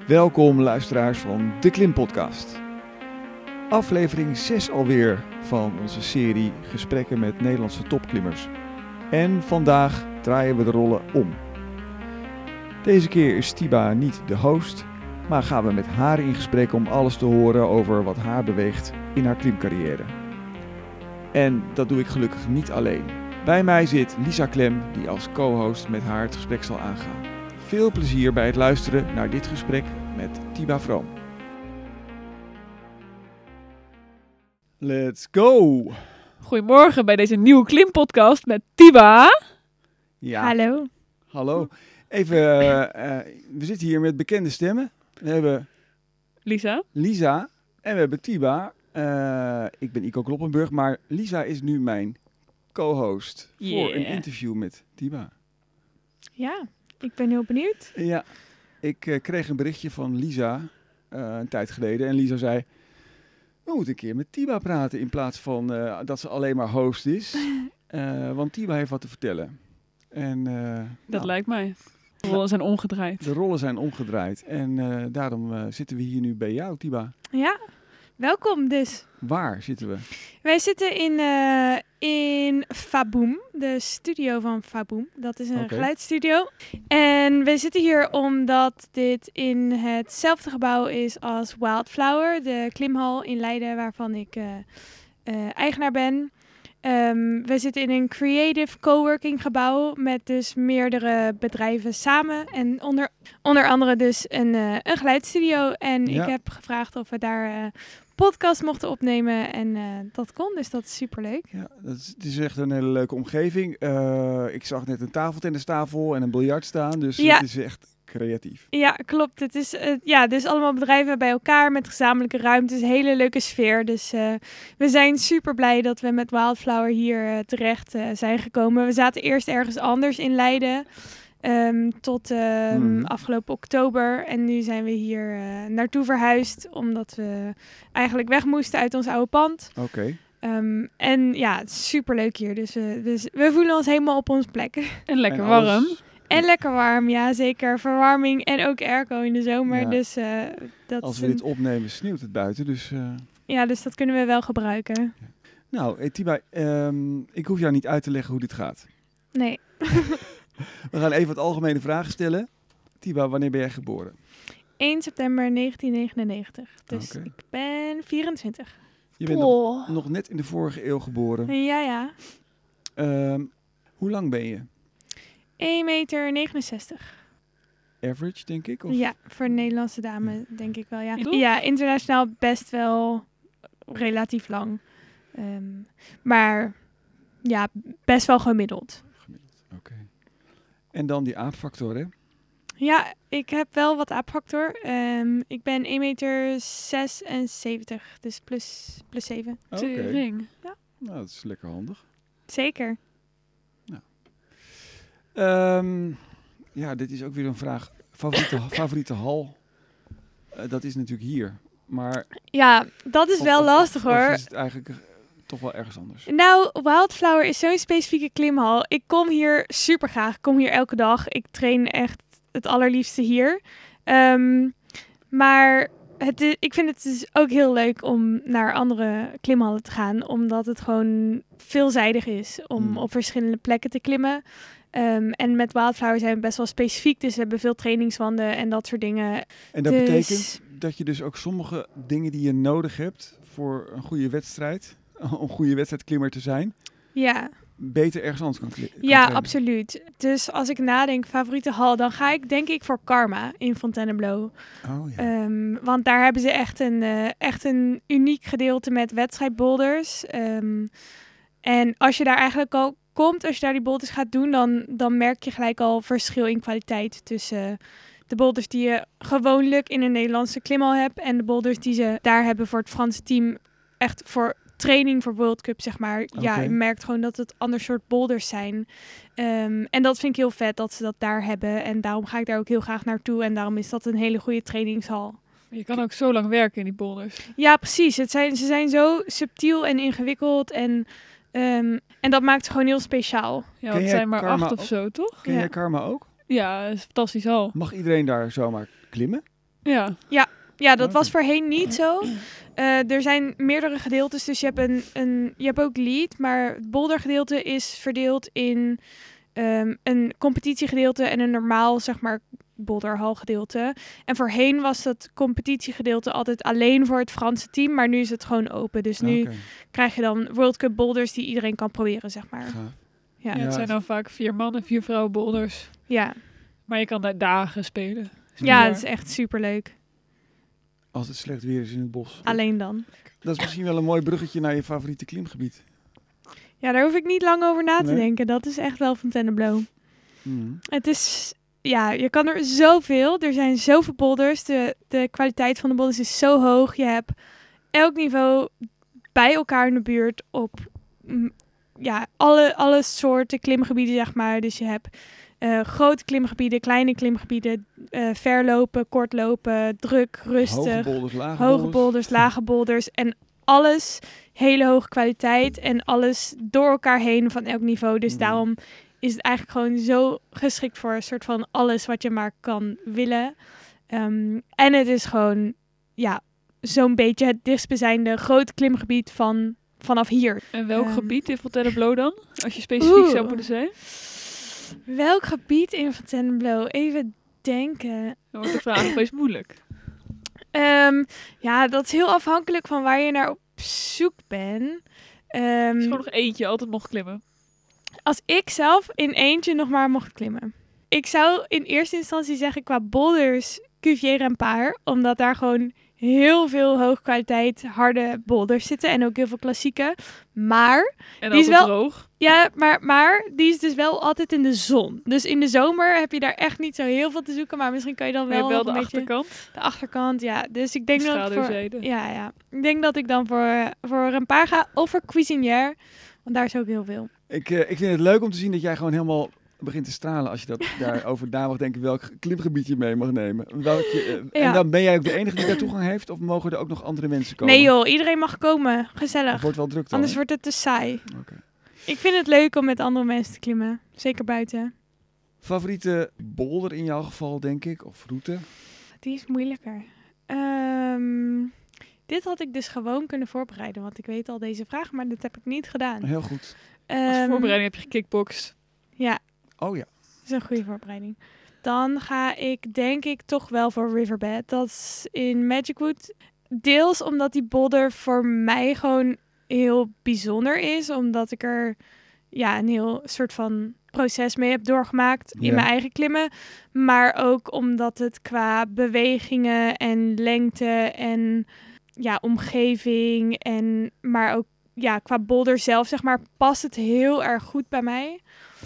Welkom luisteraars van de Klim Podcast. Aflevering 6 alweer van onze serie Gesprekken met Nederlandse topklimmers. En vandaag draaien we de rollen om. Deze keer is Tiba niet de host, maar gaan we met haar in gesprek om alles te horen over wat haar beweegt in haar klimcarrière. En dat doe ik gelukkig niet alleen. Bij mij zit Lisa Klem, die als co-host met haar het gesprek zal aangaan. Veel plezier bij het luisteren naar dit gesprek met Tiba Vroom. Let's go! Goedemorgen bij deze nieuwe klimpodcast met Tiba. Ja. Hallo. Even, we zitten hier met bekende stemmen. We hebben Lisa. En we hebben Tiba. Ik ben Ico Kloppenburg, maar Lisa is nu mijn co-host voor een interview met Tiba. Ja, ik ben heel benieuwd. Ja, ik kreeg een berichtje van Lisa een tijd geleden. En Lisa zei, we moeten een keer met Tiba praten in plaats van dat ze alleen maar host is. Want Tiba heeft wat te vertellen. En, dat lijkt mij. De rollen zijn omgedraaid. De rollen zijn omgedraaid. En daarom zitten we hier nu bij jou, Tiba. Ja, welkom dus. Waar zitten we? Wij zitten in Faboom, de studio van Faboom. Dat is een geluidsstudio. En we zitten hier omdat dit in hetzelfde gebouw is als Wildflower, de klimhal in Leiden, waarvan ik eigenaar ben. We zitten in een creative coworking gebouw met dus meerdere bedrijven samen. En onder andere dus een geluidsstudio. En ik heb gevraagd of we daar podcast mochten opnemen. En dat kon, dus dat is superleuk. Ja, het is echt een hele leuke omgeving. Ik zag net een tafeltennistafel en een biljart staan. Dus het is echt creatief. Ja, klopt. Het is dus allemaal bedrijven bij elkaar met gezamenlijke ruimtes. Hele leuke sfeer. Dus we zijn super blij dat we met Wildflower hier terecht zijn gekomen. We zaten eerst ergens anders in Leiden. Tot afgelopen oktober. En nu zijn we hier naartoe verhuisd. Omdat we eigenlijk weg moesten uit ons oude pand. Oké. En ja, het is super leuk hier. Dus we voelen ons helemaal op ons plek. En lekker warm. En lekker warm, ja zeker. Verwarming en ook airco in de zomer. Ja. Dus, als we dit opnemen sneeuwt het buiten. Dus, ja, dus dat kunnen we wel gebruiken. Ja. Nou, Tiba, ik hoef jou niet uit te leggen hoe dit gaat. Nee. We gaan even wat algemene vragen stellen. Tiba, wanneer ben jij geboren? 1 september 1999. Dus ik ben 24. Je bent nog net in de vorige eeuw geboren. Ja. Hoe lang ben je? 1,69 meter. Average, denk ik? Of? Ja, voor een Nederlandse dame denk ik wel, ja. Toch? Ja, internationaal best wel relatief lang. Maar ja, best wel gemiddeld. Oké. En dan die aapfactor, hè? Ja, ik heb wel wat aapfactor. Ik ben 1,76 meter, dus plus 7. Ring. Ja. Nou, dat is lekker handig. Zeker. Ja, dit is ook weer een vraag. Favoriete hal? Dat is natuurlijk hier. Maar ja, dat is wel lastig hoor. Of is het eigenlijk toch wel ergens anders? Nou, Wildflower is zo'n specifieke klimhal. Ik kom hier super graag. Ik kom hier elke dag. Ik train echt het allerliefste hier. Maar ik vind het dus ook heel leuk om naar andere klimhallen te gaan. Omdat het gewoon veelzijdig is om op verschillende plekken te klimmen. En met Wildflower zijn we best wel specifiek. Dus we hebben veel trainingswanden en dat soort dingen. En dat betekent dat je dus ook sommige dingen die je nodig hebt voor een goede wedstrijd, om een goede wedstrijdklimmer te zijn, beter ergens anders kan klimmen. Ja, absoluut. Dus als ik nadenk, favoriete hal, dan ga ik denk ik voor Karma in Fontainebleau. Oh, ja. Want daar hebben ze echt een uniek gedeelte met wedstrijdboulders. En als je daar eigenlijk al komt, als je daar die boulders gaat doen, dan merk je gelijk al verschil in kwaliteit tussen de boulders die je gewoonlijk in een Nederlandse klimhal hebt en de boulders die ze daar hebben voor het Franse team, echt voor training voor World Cup, zeg maar. Okay. Ja, je merkt gewoon dat het ander soort boulders zijn. En dat vind ik heel vet dat ze dat daar hebben. En daarom ga ik daar ook heel graag naartoe. En daarom is dat een hele goede trainingshal. Je kan ook zo lang werken in die boulders. Ja, precies. Ze zijn zo subtiel en ingewikkeld. En dat maakt ze gewoon heel speciaal. Ja, het zijn maar 8 of zo, toch? Ken jij Karma ook? Ja, dat is fantastisch al. Mag iedereen daar zomaar klimmen? Ja, dat was voorheen niet zo. Er zijn meerdere gedeeltes, dus je hebt ook lead, maar het bouldergedeelte is verdeeld in een competitiegedeelte en een normaal, zeg maar, boulderhalgedeelte. En voorheen was dat competitiegedeelte altijd alleen voor het Franse team, maar nu is het gewoon open. Dus nu krijg je dan World Cup boulders die iedereen kan proberen, zeg maar. Ja, het zijn dan vaak 4 mannen, 4 vrouwen boulders. Ja. Maar je kan daar dagen spelen. Ja, het is echt superleuk. Als het slecht weer is in het bos. Alleen dan. Dat is misschien wel een mooi bruggetje naar je favoriete klimgebied. Ja, daar hoef ik niet lang over na te denken. Dat is echt wel Fontainebleau. Het is... Ja, je kan er zoveel. Er zijn zoveel boulders. De kwaliteit van de boulders is zo hoog. Je hebt elk niveau bij elkaar in de buurt op alle soorten klimgebieden, zeg maar. Dus je hebt grote klimgebieden, kleine klimgebieden, verlopen, kortlopen, druk, rustig. Hoge boulders, lage boulders. En alles hele hoge kwaliteit en alles door elkaar heen van elk niveau. Dus daarom is het eigenlijk gewoon zo geschikt voor een soort van alles wat je maar kan willen. En het is gewoon, zo'n beetje het dichtstbijzijnde grote klimgebied vanaf hier. En welk gebied in Fontainebleau dan? Als je specifiek zou moeten zijn? Welk gebied in Fontainebleau? Even denken. Dan wordt de vraag opeens moeilijk. Dat is heel afhankelijk van waar je naar op zoek bent. Er is gewoon nog eentje, altijd mocht klimmen. Als ik zelf in eentje nog maar mocht klimmen. Ik zou in eerste instantie zeggen qua boulders Cuvier-Rempart. Omdat daar gewoon heel veel hoogkwaliteit harde boulders zitten. En ook heel veel klassieke. Maar en die is wel droog. Ja, maar die is dus wel altijd in de zon. Dus in de zomer heb je daar echt niet zo heel veel te zoeken. Maar misschien kan je dan wel de achterkant. De achterkant, ja. Dus ik denk dat Ja. Ik denk dat ik dan voor Rempart ga. Of voor Cuisinière. Want daar is ook heel veel. Ik vind het leuk om te zien dat jij gewoon helemaal begint te stralen als je daarover na mag denken welk klimgebied je mee mag nemen. En dan ben jij ook de enige die daar toegang heeft of mogen er ook nog andere mensen komen? Nee joh, iedereen mag komen. Gezellig. Het wordt wel druk dan. Anders wordt het te saai. Okay. Ik vind het leuk om met andere mensen te klimmen. Zeker buiten. Favoriete boulder in jouw geval, denk ik? Of route? Die is moeilijker. Dit had ik dus gewoon kunnen voorbereiden. Want ik weet al deze vraag, maar dat heb ik niet gedaan. Heel goed. Als voorbereiding heb je gekickboxd. Ja. Oh ja. Dat is een goede voorbereiding. Dan ga ik denk ik toch wel voor Riverbed. Dat is in Magic Wood. Deels omdat die boulder voor mij gewoon heel bijzonder is. Omdat ik er een heel soort van proces mee heb doorgemaakt in mijn eigen klimmen. Maar ook omdat het qua bewegingen en lengte en omgeving maar ook qua boulder zelf, zeg maar, past het heel erg goed bij mij.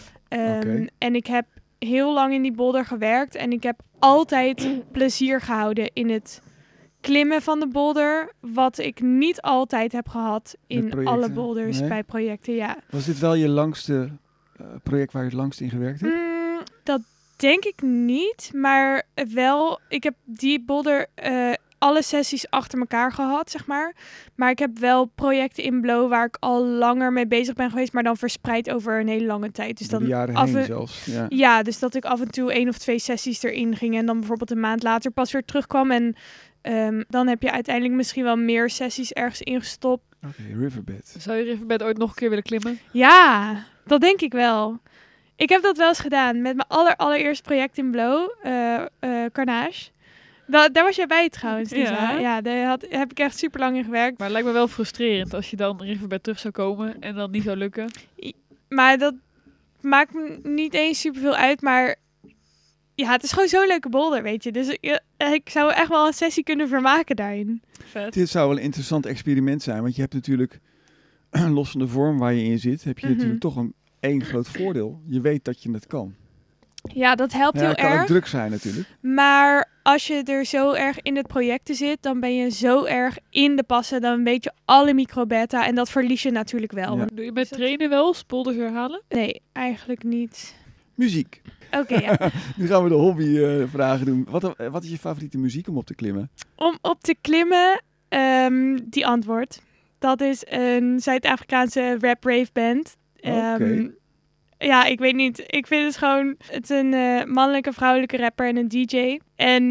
En ik heb heel lang in die boulder gewerkt en ik heb altijd plezier gehouden in het klimmen van de boulder, wat ik niet altijd heb gehad in alle boulders bij projecten. Ja. Was dit wel je langste project waar je het langst in gewerkt hebt? Dat denk ik niet, maar wel, ik heb die boulder alle sessies achter elkaar gehad, zeg maar. Maar ik heb wel projecten in Blow waar ik al langer mee bezig ben geweest, maar dan verspreid over een hele lange tijd. Dus dan jaren heen zelfs. Ja, dus dat ik af en toe 1 of 2 sessies erin ging en dan bijvoorbeeld een maand later pas weer terugkwam. En dan heb je uiteindelijk misschien wel meer sessies ergens ingestopt. Oké, Riverbed. Zou je Riverbed ooit nog een keer willen klimmen? Ja, dat denk ik wel. Ik heb dat wel eens gedaan met mijn allereerste project in Blow, Carnage. Daar was jij bij trouwens, Lisa. Ja, daar heb ik echt super lang in gewerkt. Maar het lijkt me wel frustrerend als je dan Riverbed terug zou komen en dan niet zou lukken. Maar dat maakt me niet eens superveel uit, maar het is gewoon zo'n leuke boulder, weet je. Dus ik zou echt wel een sessie kunnen vermaken daarin. Vet. Dit zou wel een interessant experiment zijn, want je hebt natuurlijk, los van de vorm waar je in zit, heb je natuurlijk toch één groot voordeel. Je weet dat je het kan. Ja, dat helpt heel erg. Het kan ook druk zijn natuurlijk. Maar als je er zo erg in het project zit, dan ben je zo erg in de passen. Dan weet je alle microbeta en dat verlies je natuurlijk wel. Ja. Doe je met trainen wel eens boulders herhalen? Nee, eigenlijk niet. Muziek. Oké, ja. Nu gaan we de hobbyvragen doen. Wat is je favoriete muziek om op te klimmen? Om op te klimmen, die antwoord. Dat is een Zuid-Afrikaanse rap-rave band. Oké. Ja, ik weet niet. Ik vind het gewoon... Het is een mannelijke, vrouwelijke rapper en een DJ. En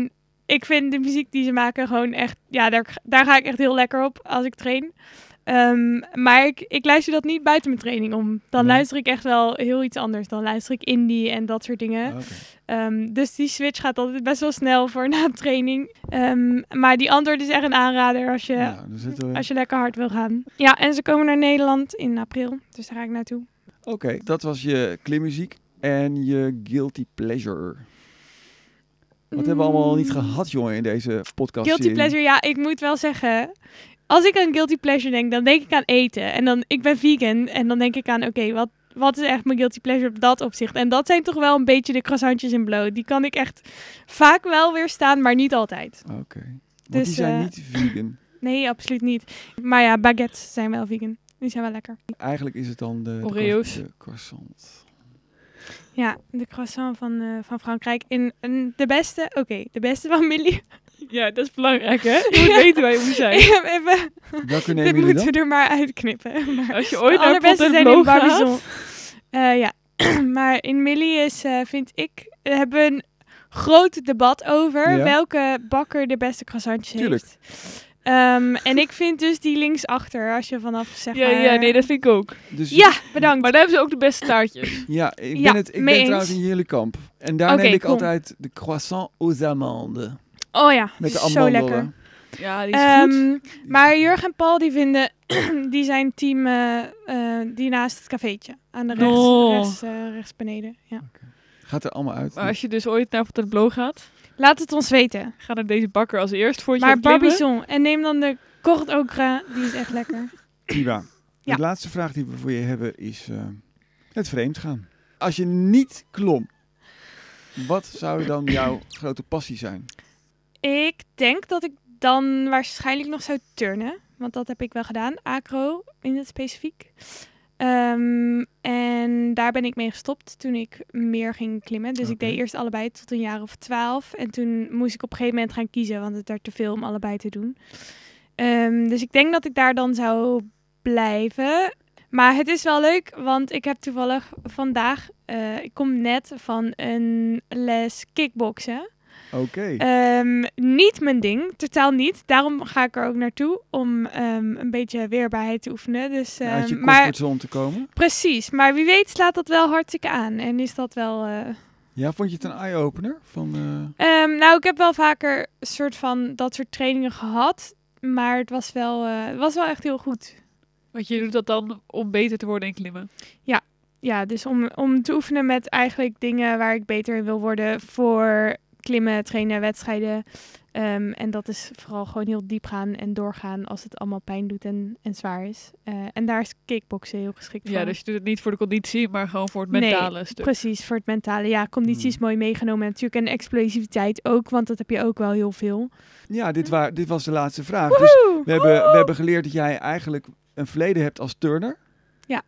ik vind de muziek die ze maken gewoon echt... Ja, daar ga ik echt heel lekker op als ik train. Maar ik luister dat niet buiten mijn training om. Dan luister ik echt wel heel iets anders. Dan luister ik indie en dat soort dingen. Dus die switch gaat altijd best wel snel voor na de training. Maar die antwoord is echt een aanrader als je lekker hard wil gaan. Ja, en ze komen naar Nederland in april. Dus daar ga ik naartoe. Oké, dat was je klimmuziek en je guilty pleasure. Wat hebben we allemaal niet gehad, jongen, in deze podcast? Guilty pleasure, ja, ik moet wel zeggen... Als ik aan guilty pleasure denk, dan denk ik aan eten. En dan, ik ben vegan en dan denk ik aan, oké, wat is echt mijn guilty pleasure op dat opzicht? En dat zijn toch wel een beetje de croissantjes in bloot. Die kan ik echt vaak wel weerstaan, maar niet altijd. Oké. Want die zijn niet vegan? Nee, absoluut niet. Maar ja, baguettes zijn wel vegan. Die zijn wel lekker. Eigenlijk is het dan de croissant. Ja, de croissant van Frankrijk. De beste van Millie. Ja, dat is belangrijk, hè? Je moet weten waar je moet zijn. Welke nemen dit jullie moeten we er maar uitknippen. Maar als je ooit naar allerbeste zijn in Barbizon. gaat. Ja, maar in Millie is, vind ik, hebben we een groot debat over welke bakker de beste croissantjes heeft. En ik vind dus die linksachter, als je vanaf zeg maar... Ja, nee, dat vind ik ook. Dus ja, bedankt. Maar daar hebben ze ook de beste taartjes. Ja, ik ben trouwens in jullie kamp. En daar neem ik altijd de croissant aux amandes. Oh ja, met de zo lekker. Ja, die is goed. Maar Jurgen en Paul, die vinden... die zijn team die naast het cafeetje. Aan de rechts beneden. Ja. Okay. Gaat er allemaal uit. Maar als je dus ooit naar Fontainebleau gaat... Laat het ons weten. Ga naar deze bakker als eerst voor je maar Barbizon. En neem dan de Corde au Gras. Die is echt lekker. Tiba, de laatste vraag die we voor je hebben is het vreemd gaan. Als je niet klom, wat zou dan jouw grote passie zijn? Ik denk dat ik dan waarschijnlijk nog zou turnen. Want dat heb ik wel gedaan. Acro in het specifiek. En daar ben ik mee gestopt toen ik meer ging klimmen. Dus ik deed eerst allebei tot een jaar of 12. En toen moest ik op een gegeven moment gaan kiezen. Want het werd te veel om allebei te doen. Dus ik denk dat ik daar dan zou blijven. Maar het is wel leuk, want ik heb toevallig vandaag... ik kom net van een les kickboksen. Oké. Niet mijn ding, totaal niet. Daarom ga ik er ook naartoe om een beetje weerbaarheid te oefenen. Dus, uit je comfortzone te komen? Precies, maar wie weet slaat dat wel hartstikke aan. En is dat wel... Ja, vond je het een eye-opener? Nou, ik heb wel vaker soort van dat soort trainingen gehad. Maar het was wel echt heel goed. Want je doet dat dan om beter te worden in klimmen? Ja, dus om te oefenen met eigenlijk dingen waar ik beter in wil worden voor... klimmen, trainen, wedstrijden. En dat is vooral gewoon heel diep gaan en doorgaan als het allemaal pijn doet en zwaar is. En daar is kickboksen heel geschikt voor. Ja, dus je doet het niet voor de conditie, maar gewoon voor het mentale stuk. Precies, voor het mentale. Ja, conditie is mooi meegenomen natuurlijk. En explosiviteit ook, want dat heb je ook wel heel veel. Ja, dit was de laatste vraag. Dus we hebben geleerd dat jij eigenlijk een verleden hebt als turner. Ja.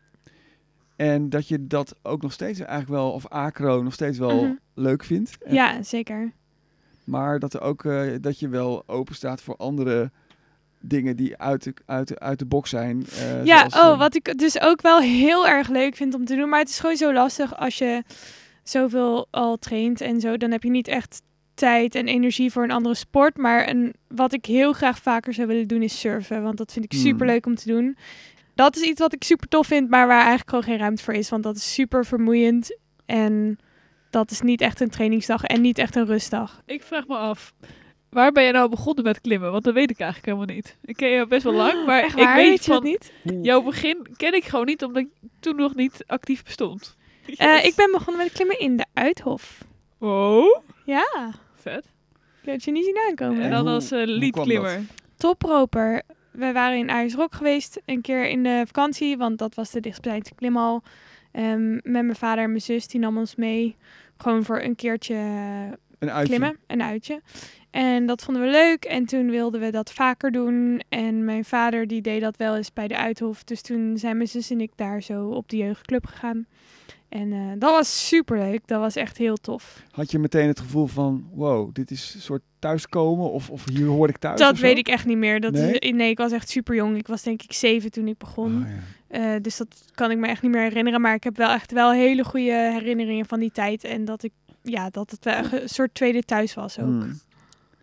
En dat je dat ook nog steeds eigenlijk wel, of acro nog steeds wel leuk vindt. Ja, zeker. Maar dat er ook dat je wel open staat voor andere dingen die uit de box zijn. Wat ik dus ook wel heel erg leuk vind om te doen. Maar het is gewoon zo lastig als je zoveel al traint en zo. Dan heb je niet echt tijd en energie voor een andere sport. Maar wat ik heel graag vaker zou willen doen is surfen. Want dat vind ik super leuk om te doen. Dat is iets wat ik super tof vind, maar waar eigenlijk gewoon geen ruimte voor is. Want dat is super vermoeiend en dat is niet echt een trainingsdag en niet echt een rustdag. Ik vraag me af, waar ben je nou begonnen met klimmen? Want dat weet ik eigenlijk helemaal niet. Ik ken je best wel lang, maar echt waar? Ik weet van niet. Jouw begin ken ik gewoon niet, omdat ik toen nog niet actief bestond. Ik ben begonnen met klimmen in de Uithof. Oh? Ja. Vet. Ik heb het je niet zien aankomen. En dan als leadklimmer. Toproper. We waren in IJsrok geweest een keer in de vakantie, want dat was de dichtstbijzijnde klimhal. Met mijn vader en mijn zus, die nam ons mee. Gewoon voor een keertje klimmen, een uitje. En dat vonden we leuk en toen wilden we dat vaker doen. En mijn vader die deed dat wel eens bij de Uithof. Dus toen zijn mijn zus en ik daar zo op de jeugdclub gegaan. En dat was superleuk. Dat was echt heel tof. Had je meteen het gevoel van, wow, dit is een soort thuiskomen of hier hoor ik thuis? Dat weet ik echt niet meer. Nee, ik was echt super jong. Ik was denk ik 7 toen ik begon. Oh, ja. Dus dat kan ik me echt niet meer herinneren. Maar ik heb wel echt hele goede herinneringen van die tijd. En dat het wel een soort tweede thuis was ook.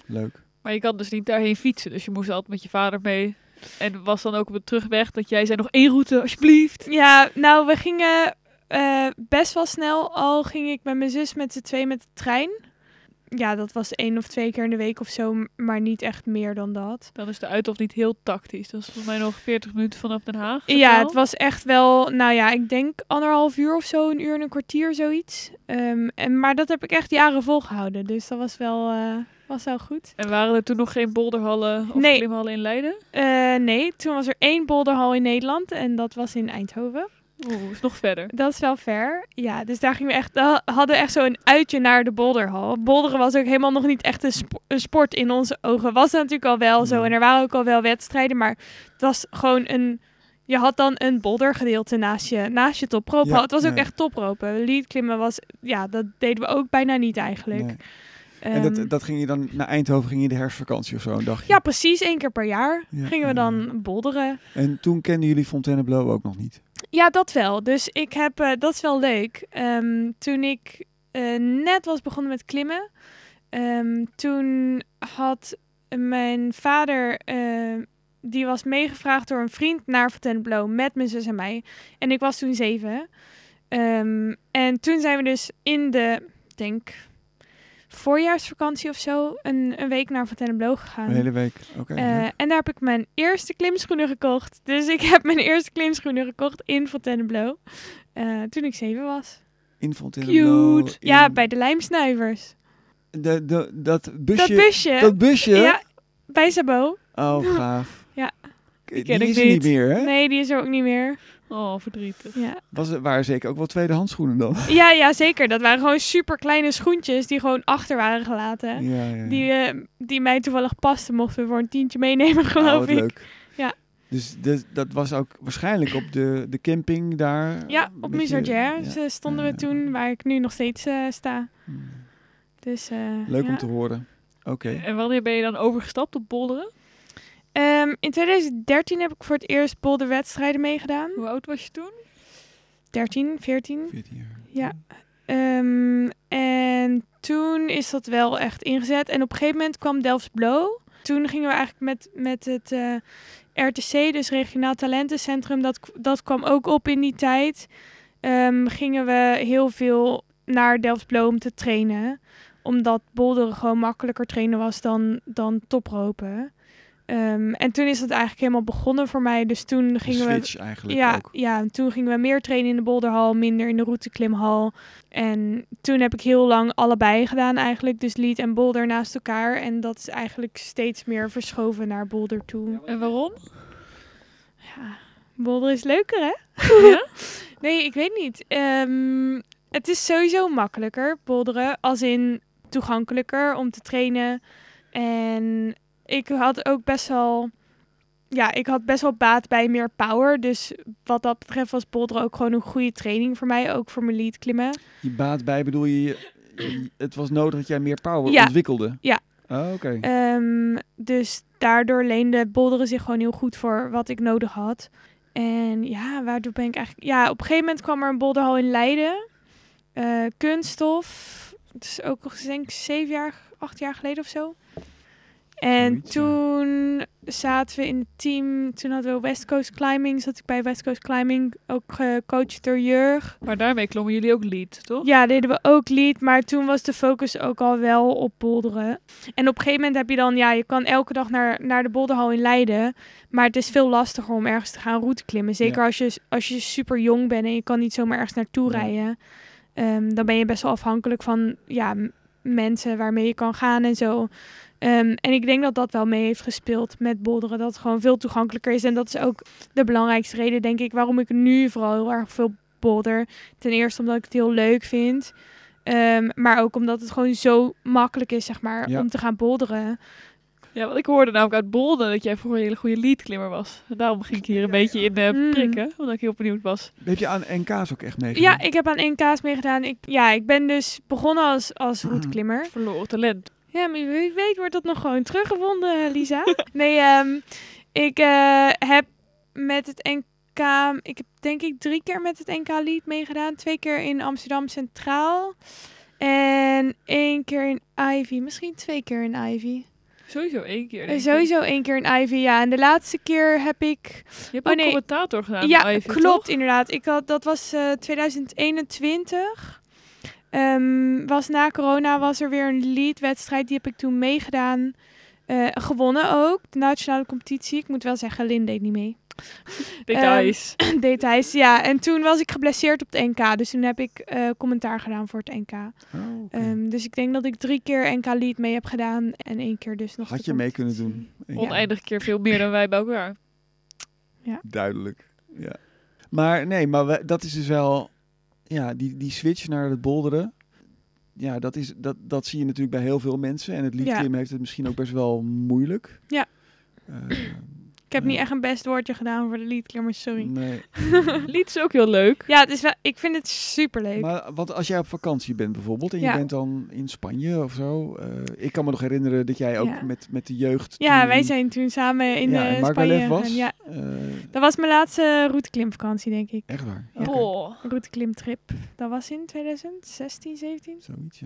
Leuk. Maar je kan dus niet daarheen fietsen. Dus je moest altijd met je vader mee. En was dan ook op de terugweg dat jij zei nog 1 route, alsjeblieft. Ja, nou, we gingen best wel snel. Al ging ik met mijn zus met z'n 2 met de trein. Ja, dat was 1 of 2 keer in de week of zo, maar niet echt meer dan dat. Dan is de Uithof niet heel tactisch. Dat is volgens mij nog 40 minuten vanaf Den Haag. Ja, het was echt wel, nou ja, ik denk 1,5 uur of zo, 1 uur en een kwartier, zoiets. Maar dat heb ik echt jaren volgehouden, dus dat was wel goed. En waren er toen nog geen bolderhallen of klimhallen in Leiden? Nee, toen was er 1 bolderhal in Nederland en dat was in Eindhoven. Oeh, is nog verder. Dat is wel ver. Ja, dus daar gingen we hadden echt zo een uitje naar de bolderhal. Bolderen was ook helemaal nog niet echt een sport in onze ogen. Was het natuurlijk al wel zo en er waren ook al wel wedstrijden, maar het was gewoon je had dan een boldergedeelte naast je topropen. Ja, het was ook echt topropen. Leadklimmen was, ja, dat deden we ook bijna niet eigenlijk. Nee. En dat ging je dan naar Eindhoven, ging je de herfstvakantie of zo een dagje? Ja, precies. 1 keer per jaar gingen we dan bolderen. En toen kenden jullie Fontainebleau ook nog niet? Ja, dat wel. Dus ik heb, dat is wel leuk. Toen ik net was begonnen met klimmen, toen had mijn vader, die was meegevraagd door een vriend naar Fontainebleau met mijn zus en mij. En ik was toen 7. En toen zijn we dus in de, voorjaarsvakantie of zo, een week naar Fontainebleau gegaan. Een hele week, oké. En daar heb ik mijn eerste klimschoenen gekocht. Dus ik heb mijn eerste klimschoenen gekocht in Fontainebleau. Toen ik 7 was. In Fontainebleau? Cute! Ja, bij de lijmsnuivers. Dat busje? Dat busje? Ja, bij Sabot. Oh, gaaf. Ja. Die ken die ik is er niet meer, hè? Nee, die is er ook niet meer. Oh, verdrietig. Ja. Waren zeker ook wel tweedehands schoenen dan? Ja, zeker. Dat waren gewoon super kleine schoentjes die gewoon achter waren gelaten. Ja. Die mij toevallig pasten, mochten we voor een tientje meenemen, geloof ik. Leuk. Ja. Dus dat was ook waarschijnlijk op de camping daar? Ja, op Musardière stonden we toen, waar ik nu nog steeds sta. Dus, leuk om te horen. Oké. En wanneer ben je dan overgestapt op bolderen? In 2013 heb ik voor het eerst bolderwedstrijden meegedaan. Hoe oud was je toen? 13, 14. 14 jaar. Ja. En toen is dat wel echt ingezet. En op een gegeven moment kwam Delfts-Bloo. Toen gingen we eigenlijk met het RTC, dus Regionaal Talentencentrum, dat kwam ook op in die tijd. Gingen we heel veel naar Delfts-Bloo om te trainen. Omdat bolderen gewoon makkelijker trainen was dan topropen. En toen is dat eigenlijk helemaal begonnen voor mij. Dus toen gingen we... switch eigenlijk ook. Ja, toen gingen we meer trainen in de bolderhal, minder in de routeklimhal. En toen heb ik heel lang allebei gedaan eigenlijk. Dus lead en bolder naast elkaar. En dat is eigenlijk steeds meer verschoven naar bolder toe. En waarom? Ja, bolder is leuker, hè? Ja? Nee, ik weet niet. Het is sowieso makkelijker, bolderen. Als in toegankelijker om te trainen. En ik had ook best wel baat bij meer power. Dus wat dat betreft was bolderen ook gewoon een goede training voor mij. Ook voor mijn lead klimmen. Je baat bij bedoel je, het was nodig dat jij meer power ontwikkelde? Ja. Oh, oké. Dus daardoor leende bolderen zich gewoon heel goed voor wat ik nodig had. En ja, waardoor ben ik eigenlijk... Ja, op een gegeven moment kwam er een bolderhal in Leiden. Kunststof. Het is ook nog denk ik 8 jaar geleden of zo. En toen zaten we in het team, toen hadden we West Coast Climbing, zat ik bij West Coast Climbing, ook gecoacht door Jurg. Maar daarmee klommen jullie ook lead, toch? Ja, deden we ook lead, maar toen was de focus ook al wel op bolderen. En op een gegeven moment heb je dan, je kan elke dag naar de bolderhal in Leiden, maar het is veel lastiger om ergens te gaan route klimmen. Zeker als je super jong bent en je kan niet zomaar ergens naartoe rijden. Dan ben je best wel afhankelijk van mensen waarmee je kan gaan en zo. En ik denk dat dat wel mee heeft gespeeld met bolderen. Dat het gewoon veel toegankelijker is. En dat is ook de belangrijkste reden, denk ik, waarom ik nu vooral heel erg veel bolder. Ten eerste omdat ik het heel leuk vind. Maar ook omdat het gewoon zo makkelijk is, zeg maar, om te gaan bolderen. Ja, want ik hoorde namelijk uit Bolden dat jij vroeger een hele goede leadklimmer was. En daarom ging ik hier een beetje in prikken, omdat ik heel benieuwd was. Heb je aan NK's ook echt meegedaan? Ja, ik heb aan NK's meegedaan. Ik ben dus begonnen als routeklimmer. Verloren talent. Ja, maar wie weet wordt dat nog gewoon teruggevonden, Lisa. Nee, ik heb met het NK... Ik heb denk ik 3 keer met het NK Lead meegedaan. 2 keer in Amsterdam Centraal. En 1 keer in Ivy. Misschien 2 keer in Ivy. Sowieso 1 keer, denk ik. Sowieso 1 keer een Ivy, ja. En de laatste keer heb ik... Je hebt ook commentator gedaan. Ja, Ivy, klopt, toch? inderdaad. Dat was 2021. Was na corona was er weer een leadwedstrijd. Die heb ik toen meegedaan. Gewonnen ook, de nationale competitie. Ik moet wel zeggen, Lin deed niet mee. Details. Details, ja. En toen was ik geblesseerd op het NK. Dus toen heb ik commentaar gedaan voor het NK. Oh, okay. Dus ik denk dat ik 3 keer NK lead mee heb gedaan. En 1 keer dus nog. Had je mee kunnen doen? Oneindig keer veel meer dan wij bij elkaar. Ja. Duidelijk, ja. Maar nee, dat is dus wel... Ja, die switch naar het boulderen... Ja, dat zie je natuurlijk bij heel veel mensen. En het leadklimmen heeft het misschien ook best wel moeilijk. Ja. Ik heb niet echt een best woordje gedaan voor de leadklimmers, sorry. Nee. Lead is ook heel leuk. Ja, het is wel, ik vind het superleuk. Maar wat als jij op vakantie bent bijvoorbeeld en je bent dan in Spanje of zo. Ik kan me nog herinneren dat jij ook met de jeugd... Ja, wij zijn toen samen in Spanje was. Ja. Dat was mijn laatste routeklimvakantie, denk ik. Echt waar? Ja. Okay. Routeklimtrip. Dat was in 2016, 17? Zoiets,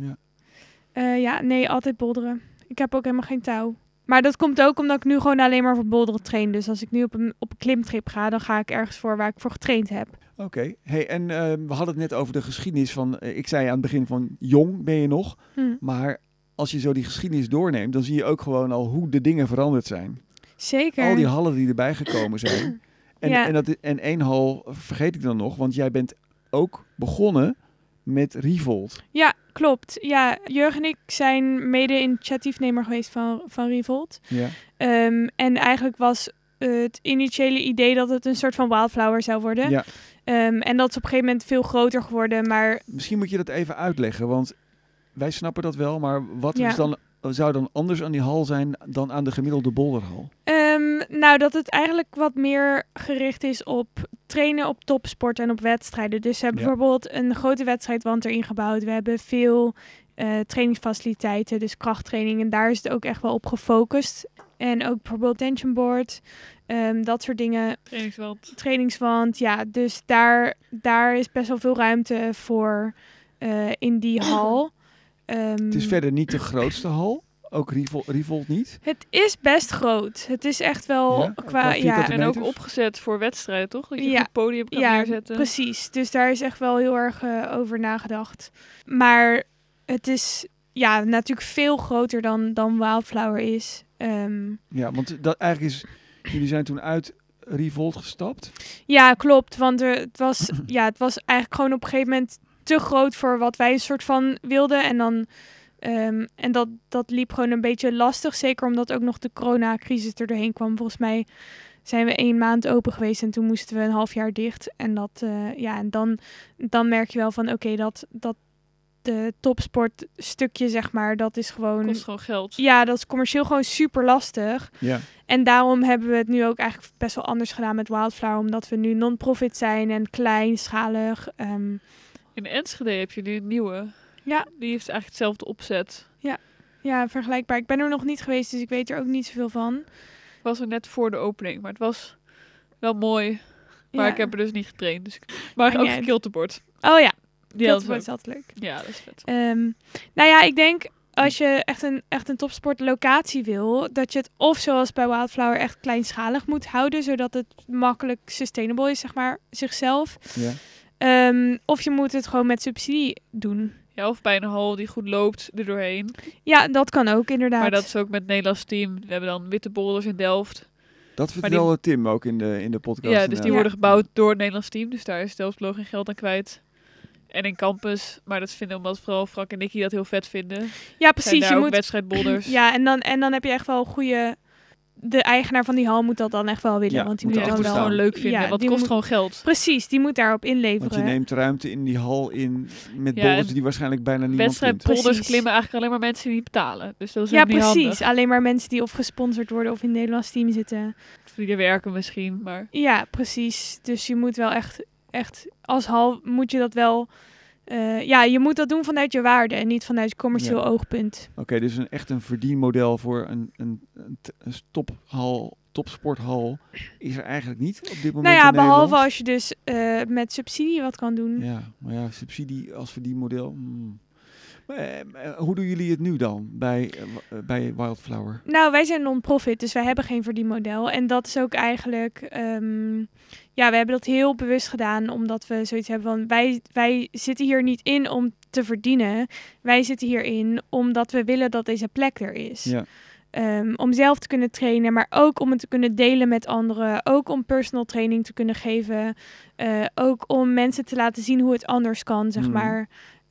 ja. Ja, nee, altijd boulderen. Ik heb ook helemaal geen touw. Maar dat komt ook omdat ik nu gewoon alleen maar voor boulderen train. Dus als ik nu op een klimtrip ga, dan ga ik ergens voor waar ik voor getraind heb. Oké. Hey, en we hadden het net over de geschiedenis van... ik zei aan het begin van jong ben je nog. Maar als je zo die geschiedenis doorneemt, dan zie je ook gewoon al hoe de dingen veranderd zijn. Zeker. Al die hallen die erbij gekomen zijn. En 1 hal vergeet ik dan nog, want jij bent ook begonnen met Revolt. Ja, klopt. Ja, Jurgen en ik zijn mede-initiatiefnemer geweest van Revolt. Ja. En eigenlijk was het initiële idee dat het een soort van Wildflower zou worden. Ja. En dat is op een gegeven moment veel groter geworden, maar... Misschien moet je dat even uitleggen, want wij snappen dat wel, maar wat is dan, zou dan anders aan die hal zijn dan aan de gemiddelde boulderhal? Nou, dat het eigenlijk wat meer gericht is op trainen op topsport en op wedstrijden. Dus we hebben bijvoorbeeld een grote wedstrijdwand erin gebouwd. We hebben veel trainingsfaciliteiten, dus krachttraining. En daar is het ook echt wel op gefocust. En ook bijvoorbeeld tensionboard, dat soort dingen. Trainingswand, ja. Dus daar is best wel veel ruimte voor in die hal. Het is verder niet de grootste hal. Ook Revolt niet? Het is best groot. Het is echt wel en ook opgezet voor wedstrijden, toch? Dat je een goed podium kan neerzetten. Precies. Dus daar is echt wel heel erg over nagedacht. Maar het is natuurlijk veel groter dan Wildflower is. Ja, want eigenlijk is... Jullie zijn toen uit Revolt gestapt? Ja, klopt. Want het was eigenlijk gewoon op een gegeven moment te groot voor wat wij een soort van wilden. En dan... en dat liep gewoon een beetje lastig. Zeker omdat ook nog de coronacrisis er doorheen kwam. Volgens mij zijn we 1 maand open geweest en toen moesten we een half jaar dicht. En en dan merk je wel van oké, dat de topsport stukje, zeg maar, dat is gewoon... Kost gewoon geld. Ja, dat is commercieel gewoon super lastig. Ja. En daarom hebben we het nu ook eigenlijk best wel anders gedaan met Wildflower. Omdat we nu non-profit zijn en kleinschalig. In Enschede heb je nu een nieuwe... Ja. Die heeft eigenlijk hetzelfde opzet. Ja, vergelijkbaar. Ik ben er nog niet geweest, dus ik weet er ook niet zoveel van. Ik was er net voor de opening, maar het was wel mooi. Maar ik heb er dus niet getraind. Dus maar ook kilteboard. Oh ja, kilteboard is altijd leuk. Ja, dat is vet. Nou ja, ik denk als je echt een topsportlocatie wil, dat je het of zoals bij Wildflower echt kleinschalig moet houden, zodat het makkelijk sustainable is, zeg maar, zichzelf. Ja. Of je moet het gewoon met subsidie doen. Ja, of bij een hal die goed loopt er doorheen. Ja, dat kan ook inderdaad. Maar dat is ook met het Nederlands team. We hebben dan witte boulders in Delft. Dat vertelde Tim ook in de podcast. Ja, dus die worden gebouwd door het Nederlands team. Dus daar is Delft Blog geen geld aan kwijt. En in campus, maar dat vinden omdat vooral Frank en Nicky dat heel vet vinden. Ja, precies. Je moet wedstrijdboulders. Ja, en dan heb je echt wel goede... De eigenaar van die hal moet dat dan echt wel willen. Ja, want die moet het gewoon leuk vinden. Want het kost gewoon geld. Precies, die moet daarop inleveren. Want je neemt ruimte in die hal in met boulders die waarschijnlijk bijna niemand wedstrijdboulders klimmen eigenlijk alleen maar mensen die niet betalen. Dus dat is ook niet precies. handig. Alleen maar mensen die of gesponsord worden of in het Nederlands team zitten. Die er werken misschien, maar... Ja, precies. Dus je moet wel echt als hal moet je dat wel... je moet dat doen vanuit je waarde en niet vanuit commercieel oogpunt. Oké, dus echt een verdienmodel voor een topsporthal is er eigenlijk niet op dit moment. Nou ja, behalve als je dus met subsidie wat kan doen. Ja, maar ja, subsidie als verdienmodel. Hoe doen jullie het nu dan bij Wildflower? Nou, wij zijn non-profit, dus wij hebben geen verdienmodel. En dat is ook eigenlijk... we hebben dat heel bewust gedaan, omdat we zoiets hebben van... Wij zitten hier niet in om te verdienen. Wij zitten hierin omdat we willen dat deze plek er is. Ja. Om zelf te kunnen trainen, maar ook om het te kunnen delen met anderen. Ook om personal training te kunnen geven. Ook om mensen te laten zien hoe het anders kan, zeg maar.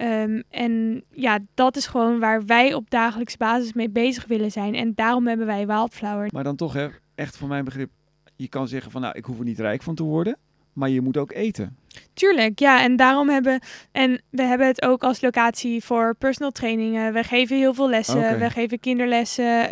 En ja, dat is gewoon waar wij op dagelijkse basis mee bezig willen zijn. En daarom hebben wij Wildflower. Maar dan toch, echt voor mijn begrip, je kan zeggen van, nou, ik hoef er niet rijk van te worden. Maar je moet ook eten. Tuurlijk, ja. En daarom we hebben het ook als locatie voor personal trainingen. We geven heel veel lessen. Okay. We geven kinderlessen.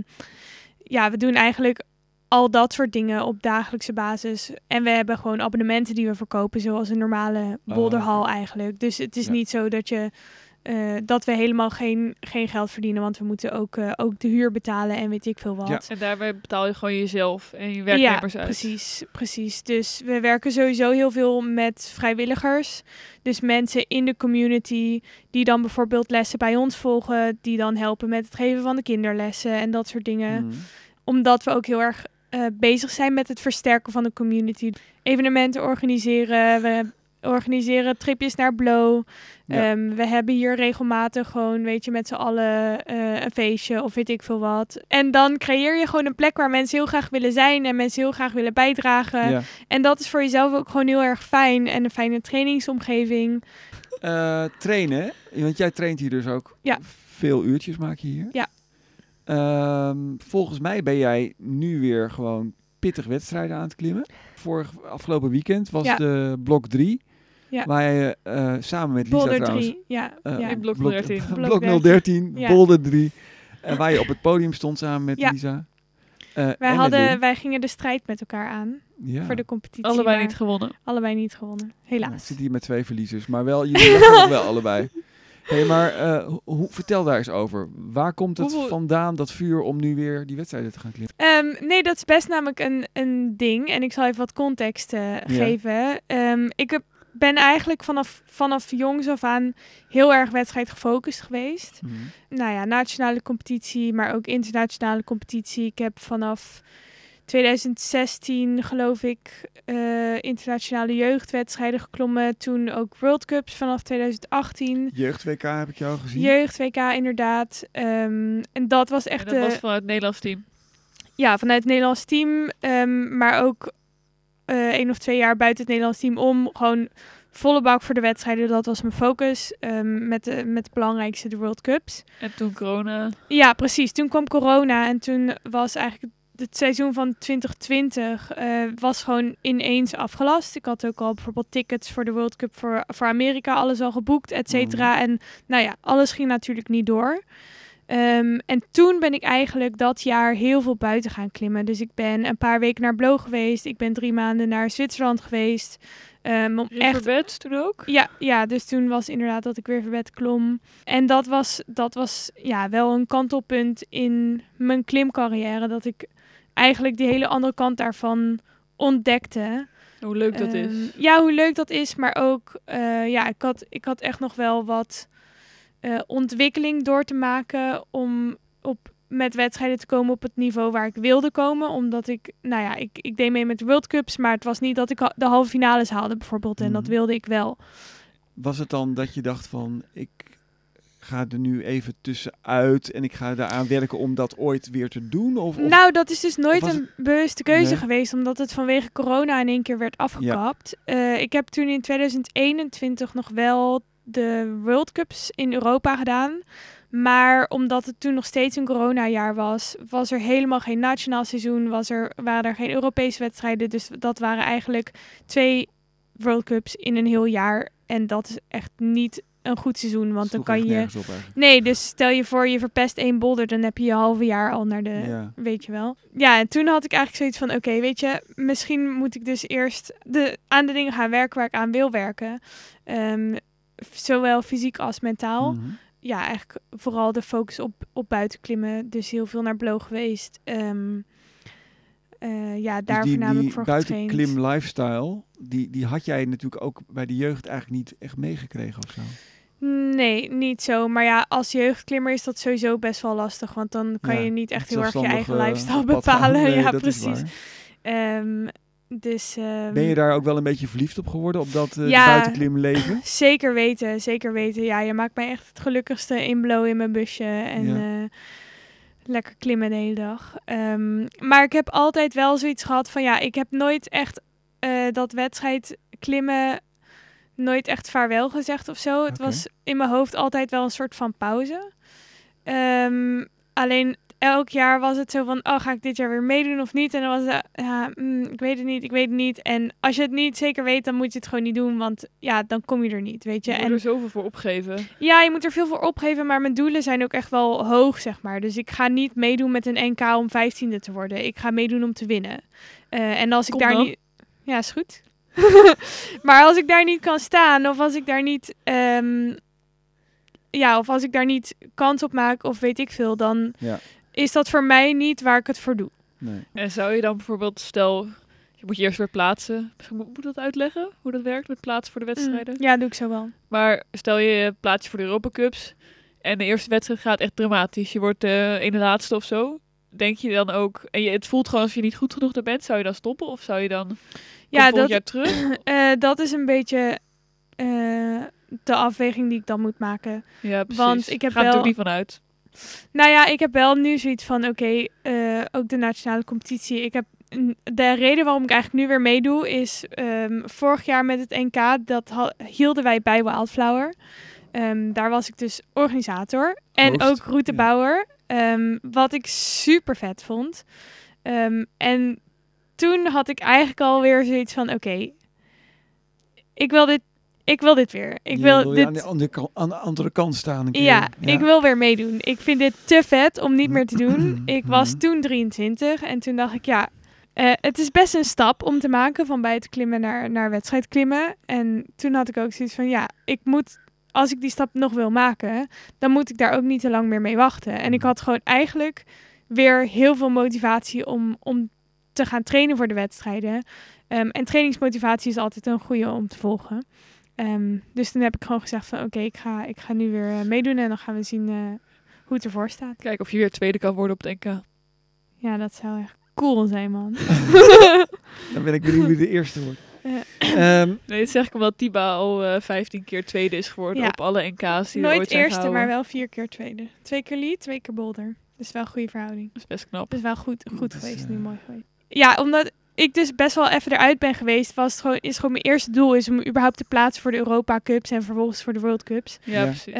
We doen eigenlijk al dat soort dingen op dagelijkse basis. En we hebben gewoon abonnementen die we verkopen, zoals een normale boulderhal eigenlijk. Dus het is niet zo dat we helemaal geen geld verdienen, want we moeten ook de huur betalen en weet ik veel wat. Ja. En daarbij betaal je gewoon jezelf en je werknemers uit. Precies. Dus we werken sowieso heel veel met vrijwilligers. Dus mensen in de community die dan bijvoorbeeld lessen bij ons volgen, die dan helpen met het geven van de kinderlessen en dat soort dingen. Omdat we ook heel erg bezig zijn met het versterken van de community. Evenementen organiseren, we organiseren tripjes naar Blow. Ja. We hebben hier regelmatig gewoon, weet je, met z'n allen een feestje of weet ik veel wat. En dan creëer je gewoon een plek waar mensen heel graag willen zijn en mensen heel graag willen bijdragen. Ja. En dat is voor jezelf ook gewoon heel erg fijn en een fijne trainingsomgeving. Trainen, want jij traint hier dus ook. Ja. Veel uurtjes maak je hier. Ja. Volgens mij ben jij nu weer gewoon pittig wedstrijden aan het klimmen. Afgelopen weekend was de blok 3. Ja. Waar je samen met Lisa Boulder trouwens... 3, in blok 013. Blok 013, ja. Boulder 3. Waar je op het podium stond samen met Lisa. Wij gingen de strijd met elkaar aan voor de competitie. Allebei niet gewonnen. Helaas. Ik zit hier met 2 verliezers, maar wel, jullie hebben nog wel allebei. Hey, maar vertel daar eens over. Waar komt het vandaan, dat vuur, om nu weer die wedstrijden te gaan klimmen? Nee, dat is best namelijk een ding. En ik zal even wat context geven. Ik ben eigenlijk vanaf jongs af aan heel erg wedstrijd gefocust geweest. Nou ja, nationale competitie, maar ook internationale competitie. Ik heb vanaf 2016, geloof ik, internationale jeugdwedstrijden geklommen. Toen ook World Cups vanaf 2018. Jeugd-WK heb ik jou gezien. Jeugd-WK, inderdaad. En dat was echt... En dat was vanuit het Nederlands team? Ja, vanuit het Nederlands team. Maar ook 1 of 2 jaar buiten het Nederlands team om gewoon volle bak voor de wedstrijden. Dat was mijn focus. Met de belangrijkste, de World Cups. En toen corona? Ja, precies. Toen kwam corona en toen was eigenlijk het seizoen van 2020 was gewoon ineens afgelast. Ik had ook al bijvoorbeeld tickets voor de World Cup voor Amerika, alles al geboekt, et cetera. En nou ja, alles ging natuurlijk niet door. En toen ben ik eigenlijk dat jaar heel veel buiten gaan klimmen. Dus ik ben een paar weken naar Blow geweest. Ik ben 3 maanden naar Zwitserland geweest. Riverbed toen ook? Ja, dus toen was inderdaad dat ik Riverbed klom. En dat was ja, wel een kantelpunt in mijn klimcarrière. Dat ik eigenlijk die hele andere kant daarvan ontdekte. Hoe leuk dat is. Ja, hoe leuk dat is. Maar ook, ik had echt nog wel wat ontwikkeling door te maken om met wedstrijden te komen op het niveau waar ik wilde komen. Omdat ik deed mee met de World Cups, maar het was niet dat ik de halve finales haalde bijvoorbeeld. En dat wilde ik wel. Was het dan dat je dacht van, ik ga er nu even tussenuit en ik ga daaraan werken om dat ooit weer te doen? Nou, dat is dus nooit een bewuste keuze geweest, omdat het vanwege corona in één keer werd afgekapt. Ja. Ik heb toen in 2021 nog wel de World Cups in Europa gedaan. Maar omdat het toen nog steeds een coronajaar was er helemaal geen nationaal seizoen, waren er geen Europese wedstrijden. Dus dat waren eigenlijk 2 World Cups in een heel jaar. En dat is echt niet een goed seizoen, want dan kan je... Nee, dus stel je voor je verpest 1 boulder, dan heb je je halve jaar al naar de... Weet je wel. Ja, en toen had ik eigenlijk zoiets van, oké, weet je, misschien moet ik dus eerst aan de dingen gaan werken waar ik aan wil werken. Zowel fysiek als mentaal. Mm-hmm. Ja, eigenlijk vooral de focus op buiten klimmen. Dus heel veel naar Blow geweest. Daar dus voornamelijk voor getraind. Die buitenklim lifestyle, die had jij natuurlijk ook bij de jeugd eigenlijk niet echt meegekregen of zo? Nee, niet zo. Maar ja, als jeugdklimmer is dat sowieso best wel lastig. Want dan kan je niet echt heel erg je eigen lifestyle bepalen. Nee, ja, dat precies. Ben je daar ook wel een beetje verliefd op geworden, op dat buitenklimmen leven? Zeker weten. Ja, je maakt mij echt het gelukkigste inblow in mijn busje. En lekker klimmen de hele dag. Maar ik heb altijd wel zoiets gehad van ik heb nooit echt dat wedstrijd klimmen nooit echt vaarwel gezegd of zo. Het was in mijn hoofd altijd wel een soort van pauze. Alleen elk jaar was het zo van, ga ik dit jaar weer meedoen of niet? En dan was het, ik weet het niet. En als je het niet zeker weet, dan moet je het gewoon niet doen. Want dan kom je er niet, weet je. Je moet er zoveel voor opgeven. Ja, je moet er veel voor opgeven, maar mijn doelen zijn ook echt wel hoog, zeg maar. Dus ik ga niet meedoen met een NK om 15e te worden. Ik ga meedoen om te winnen. En als ik daar niet... Ja, is goed. Maar als ik daar niet kan staan, of als ik daar niet... of als ik daar niet kans op maak, of weet ik veel, dan is dat voor mij niet waar ik het voor doe. Nee. En zou je dan bijvoorbeeld, stel, je moet je eerst weer plaatsen. Moet ik dat uitleggen, hoe dat werkt met plaatsen voor de wedstrijden? Ja, doe ik zo wel. Maar stel je plaats je voor de Europa Cups en de eerste wedstrijd gaat echt dramatisch. Je wordt in de laatste of zo. Denk je dan ook, en het voelt gewoon als je niet goed genoeg er bent, zou je dan stoppen of zou je dan volgend jaar terug? Dat is een beetje de afweging die ik dan moet maken. Ja, precies. Want ik heb gaat er niet vanuit. Nou ja, ik heb wel nu zoiets van, ook de nationale competitie. De reden waarom ik eigenlijk nu weer meedoe is, vorig jaar met het NK, dat hielden wij bij Wildflower. Daar was ik dus organisator en ook routebouwer. Wat ik super vet vond. En toen had ik eigenlijk alweer zoiets van, ik wil dit weer. Ik wil dit aan de andere kant staan. Een keer. Ja, ik wil weer meedoen. Ik vind dit te vet om niet meer te doen. Ik was toen 23 en toen dacht ik, het is best een stap om te maken van buitenklimmen naar wedstrijdklimmen. En toen had ik ook zoiets van, als ik die stap nog wil maken, dan moet ik daar ook niet te lang meer mee wachten. En ik had gewoon eigenlijk weer heel veel motivatie om te gaan trainen voor de wedstrijden. En trainingsmotivatie is altijd een goede om te volgen. Dus toen heb ik gewoon gezegd van ik ga nu weer meedoen en dan gaan we zien hoe het ervoor staat. Kijk of je weer tweede kan worden op het NK. Ja, dat zou echt cool zijn, man. Dan ben ik benieuwd wie de eerste wordt. Nee, dat zeg ik omdat Tiba al 15 keer tweede is geworden op alle NK's die nooit ooit zijn eerste, gehouden. maar wel 4 keer tweede. 2 keer lead, 2 keer boulder. Dus wel een goede verhouding. Dat is best knap. Dat is wel goed geweest, nu mooi geweest. Ja, omdat ik dus best wel even eruit ben geweest, is gewoon mijn eerste doel is om überhaupt te plaatsen voor de Europa Cups en vervolgens voor de World Cups. Ja, precies.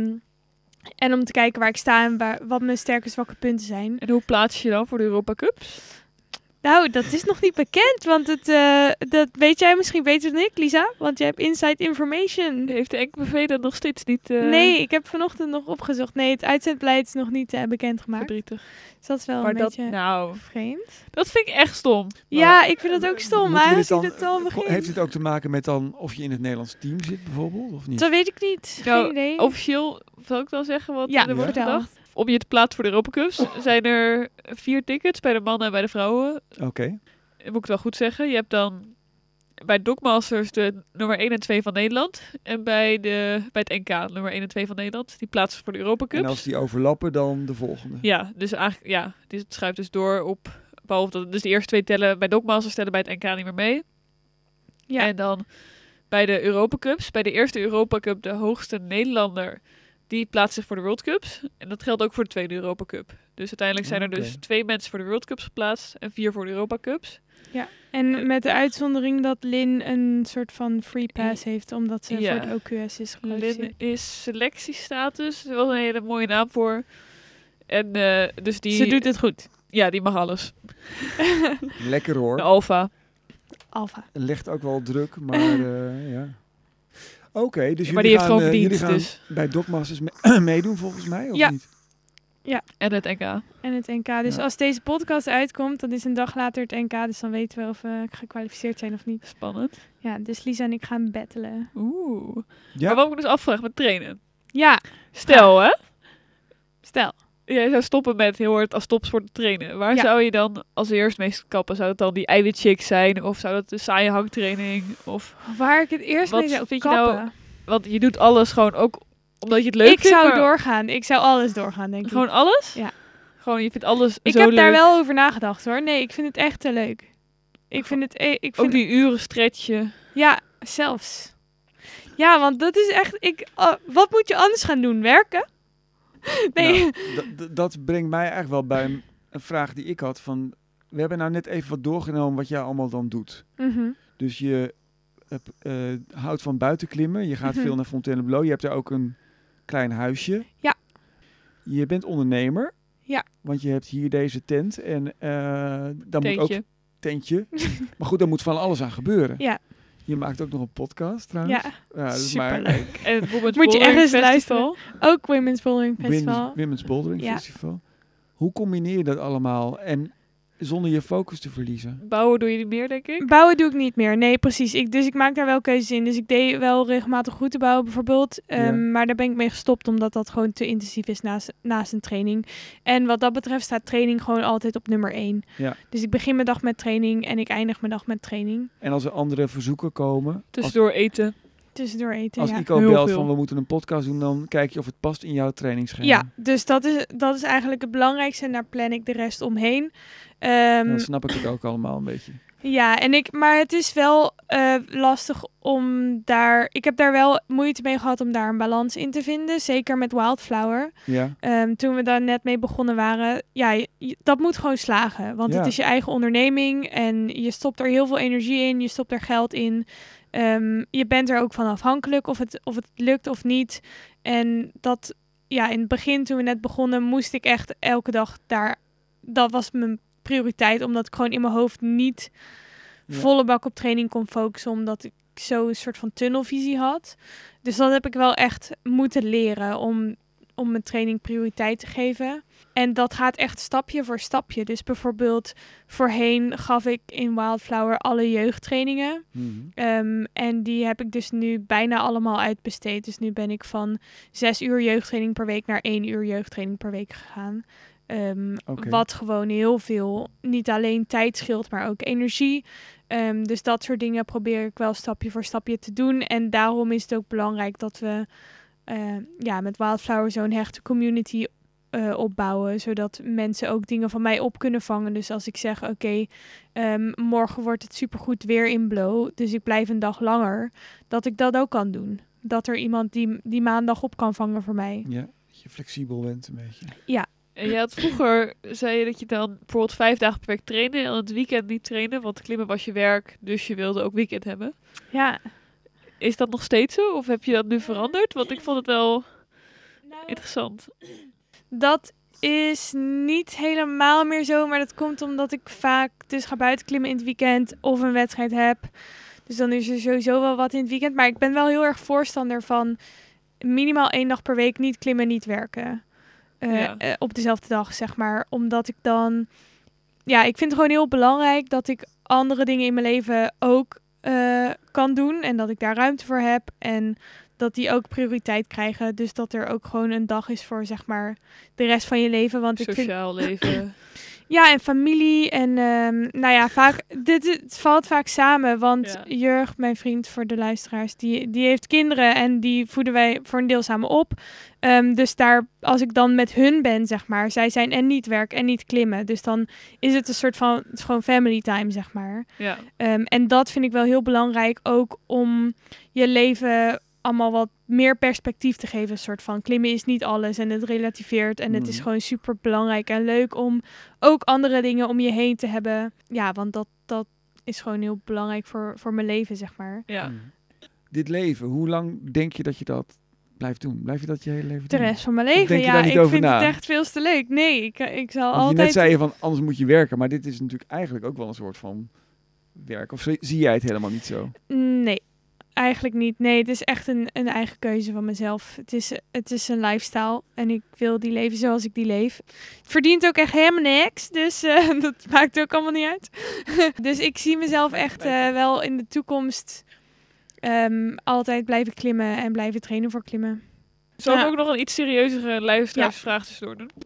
En om te kijken waar ik sta en wat mijn sterke zwakke punten zijn. En hoe plaats je je dan voor de Europa Cups? Nou, dat is nog niet bekend, want dat weet jij misschien beter dan ik, Lisa. Want jij hebt inside information. Heeft de NKBV dat nog steeds niet... Nee, ik heb vanochtend nog opgezocht. Nee, het uitzendbeleid is nog niet bekendgemaakt. Verdrietig. Dus dat is wel maar een beetje vreemd. Dat vind ik echt stom. Ja, ik vind dat ook stom. Maar als je het al begint... Heeft het ook te maken met dan of je in het Nederlands team zit bijvoorbeeld? Of niet? Dat weet ik niet. Geen idee. Officieel, zal ik dan zeggen wat er wordt vertel. gedacht? Om je te plaatsen voor de Europa Cups zijn er 4 tickets bij de mannen en bij de vrouwen. Oké. Moet ik het wel goed zeggen. Je hebt dan bij Dogmasters de nummer 1 en 2 van Nederland. En bij het NK nummer 1 en 2 van Nederland. Die plaatsen voor de Europa Cups. En als die overlappen, dan de volgende. Ja, dus eigenlijk, het schuift dus door op, behalve dat dus de eerste 2 tellen bij Dogmasters tellen bij het NK niet meer mee. Ja. En dan bij de Europa Cups, bij de eerste Europa Cup, de hoogste Nederlander, die plaatst zich voor de World Cups. En dat geldt ook voor de tweede Europa Cup. Dus uiteindelijk zijn er dus 2 mensen voor de World Cups geplaatst en 4 voor de Europa Cups. Ja, en met de uitzondering dat Lin een soort van free pass heeft, omdat ze voor de OQS is gekwalificeerd. Lin is selectiestatus, er was een hele mooie naam voor. En dus ze doet het goed. Ja, die mag alles. Lekker hoor. De Alpha. Legt ook wel druk, maar ja. Oké, dus maar die heeft gewoon verdiend. Jullie gaan dus bij Dogmasters meedoen volgens mij, of niet? Ja. En het NK. Dus als deze podcast uitkomt, dan is een dag later het NK. Dus dan weten we of we gekwalificeerd zijn of niet. Spannend. Ja, dus Lisa en ik gaan battelen. Oeh. Ja. Maar wat ik dus afvraag met trainen. Ja. Stel, hè? Stel. Jij zou stoppen met heel hard als topsport te trainen. Waar zou je dan als eerst mee kappen? Zou het dan die eiwitshakes zijn? Of zou dat de saaie hangtraining? Of waar ik het eerst mee zou kappen? Want je doet alles gewoon ook omdat je het leuk vindt? Ik zou doorgaan. Ik zou alles doorgaan, denk ik. Gewoon alles? Ja. Gewoon, je vindt alles ik zo heb leuk. daar wel over nagedacht, hoor. Nee, ik vind het echt te leuk. Ik vind het... Ook die uren stretchen. Ja, zelfs. Ja, want dat is echt... wat moet je anders gaan doen? Werken? Nee. Nou, dat brengt mij eigenlijk wel bij een vraag die ik had. Van, we hebben nou net even wat doorgenomen wat jij allemaal dan doet. Mm-hmm. Dus je houdt van buitenklimmen. Je gaat veel naar Fontainebleau. Je hebt daar ook een klein huisje. Ja. Je bent ondernemer. Ja. Want je hebt hier deze tent. En dan moet ook... Tentje. Maar goed, daar moet van alles aan gebeuren. Ja. Je maakt ook nog een podcast trouwens. Ja, superleuk. En het moet je ergens luisteren. Ook Women's Bouldering Festival. Women's Bouldering Festival. Hoe combineer je dat allemaal en zonder je focus te verliezen? Bouwen doe je niet meer, denk ik? Bouwen doe ik niet meer. Nee, precies. Dus ik maak daar wel keuzes in. Dus ik deed wel regelmatig route bouwen bijvoorbeeld. Maar daar ben ik mee gestopt omdat dat gewoon te intensief is naast een training. En wat dat betreft staat training gewoon altijd op nummer 1. Ja. Dus ik begin mijn dag met training en ik eindig mijn dag met training. En als er andere verzoeken komen... Tussendoor eten. Tussendoor eten, Als Ico belt van we moeten een podcast doen, dan kijk je of het past in jouw trainingsschema. Ja, dus dat is eigenlijk het belangrijkste en daar plan ik de rest omheen. Dan snap ik het ook allemaal een beetje. Ja, maar het is wel lastig om daar... Ik heb daar wel moeite mee gehad om daar een balans in te vinden. Zeker met Wildflower. Ja. Toen we daar net mee begonnen waren. Ja, dat moet gewoon slagen. Want het is je eigen onderneming. En je stopt er heel veel energie in. Je stopt er geld in. Je bent er ook van afhankelijk of het lukt of niet. En dat... Ja, in het begin toen we net begonnen moest ik echt elke dag daar... Dat was mijn prioriteit, omdat ik gewoon in mijn hoofd niet volle bak op training kon focussen, omdat ik zo een soort van tunnelvisie had. Dus dat heb ik wel echt moeten leren om mijn training prioriteit te geven. En dat gaat echt stapje voor stapje. Dus bijvoorbeeld voorheen gaf ik in Wildflower alle jeugdtrainingen. Mm-hmm. En die heb ik dus nu bijna allemaal uitbesteed. Dus nu ben ik van 6 uur jeugdtraining per week naar 1 uur jeugdtraining per week gegaan. Wat gewoon heel veel, niet alleen tijd scheelt, maar ook energie. Dus dat soort dingen probeer ik wel stapje voor stapje te doen. En daarom is het ook belangrijk dat we met Wildflower zo'n hechte community opbouwen. Zodat mensen ook dingen van mij op kunnen vangen. Dus als ik zeg, morgen wordt het supergoed weer in Blow, dus ik blijf een dag langer, dat ik dat ook kan doen. Dat er iemand die maandag op kan vangen voor mij. Ja, dat je flexibel bent een beetje. Ja. En je had vroeger, zei je dat je dan bijvoorbeeld 5 dagen per week trainen en het weekend niet trainen, want klimmen was je werk, dus je wilde ook weekend hebben. Ja. Is dat nog steeds zo of heb je dat nu veranderd? Want ik vond het wel interessant. Dat is niet helemaal meer zo, maar dat komt omdat ik vaak dus ga buitenklimmen in het weekend of een wedstrijd heb. Dus dan is er sowieso wel wat in het weekend. Maar ik ben wel heel erg voorstander van minimaal 1 dag per week niet klimmen, niet werken. Op dezelfde dag, zeg maar. Omdat ik dan... Ja, ik vind het gewoon heel belangrijk dat ik andere dingen in mijn leven ook kan doen. En dat ik daar ruimte voor heb. En dat die ook prioriteit krijgen. Dus dat er ook gewoon een dag is voor, zeg maar, de rest van je leven. Want sociaal leven. Ja, en familie. En vaak... Het valt vaak samen. Want Jurg, mijn vriend voor de luisteraars, die heeft kinderen. En die voeden wij voor een deel samen op. Dus daar, als ik dan met hun ben, zeg maar. Zij zijn en niet werk en niet klimmen. Dus dan is het een soort van... Het is gewoon family time, zeg maar. Ja. En dat vind ik wel heel belangrijk. Ook om je leven allemaal wat meer perspectief te geven. Een soort van klimmen is niet alles en het relativeert. En het is gewoon super belangrijk en leuk om ook andere dingen om je heen te hebben. Ja, want dat is gewoon heel belangrijk voor mijn leven, zeg maar. Ja. Dit leven, hoe lang denk je dat je dat blijft doen? Blijf je dat je hele leven doen? De rest van mijn leven, ja. Ik vind het echt veel te leuk. Nee, ik zal want altijd... Net zei je van, anders moet je werken. Maar dit is natuurlijk eigenlijk ook wel een soort van werk. Of zie jij het helemaal niet zo? Nee. Eigenlijk niet. Nee, het is echt een eigen keuze van mezelf. Het is een lifestyle en ik wil die leven zoals ik die leef. Het verdient ook echt helemaal niks, dus dat maakt ook allemaal niet uit. Dus ik zie mezelf echt wel in de toekomst altijd blijven klimmen en blijven trainen voor klimmen. Zal ik ook nog een iets serieuzere luisteraarsvraag tussendoor doen?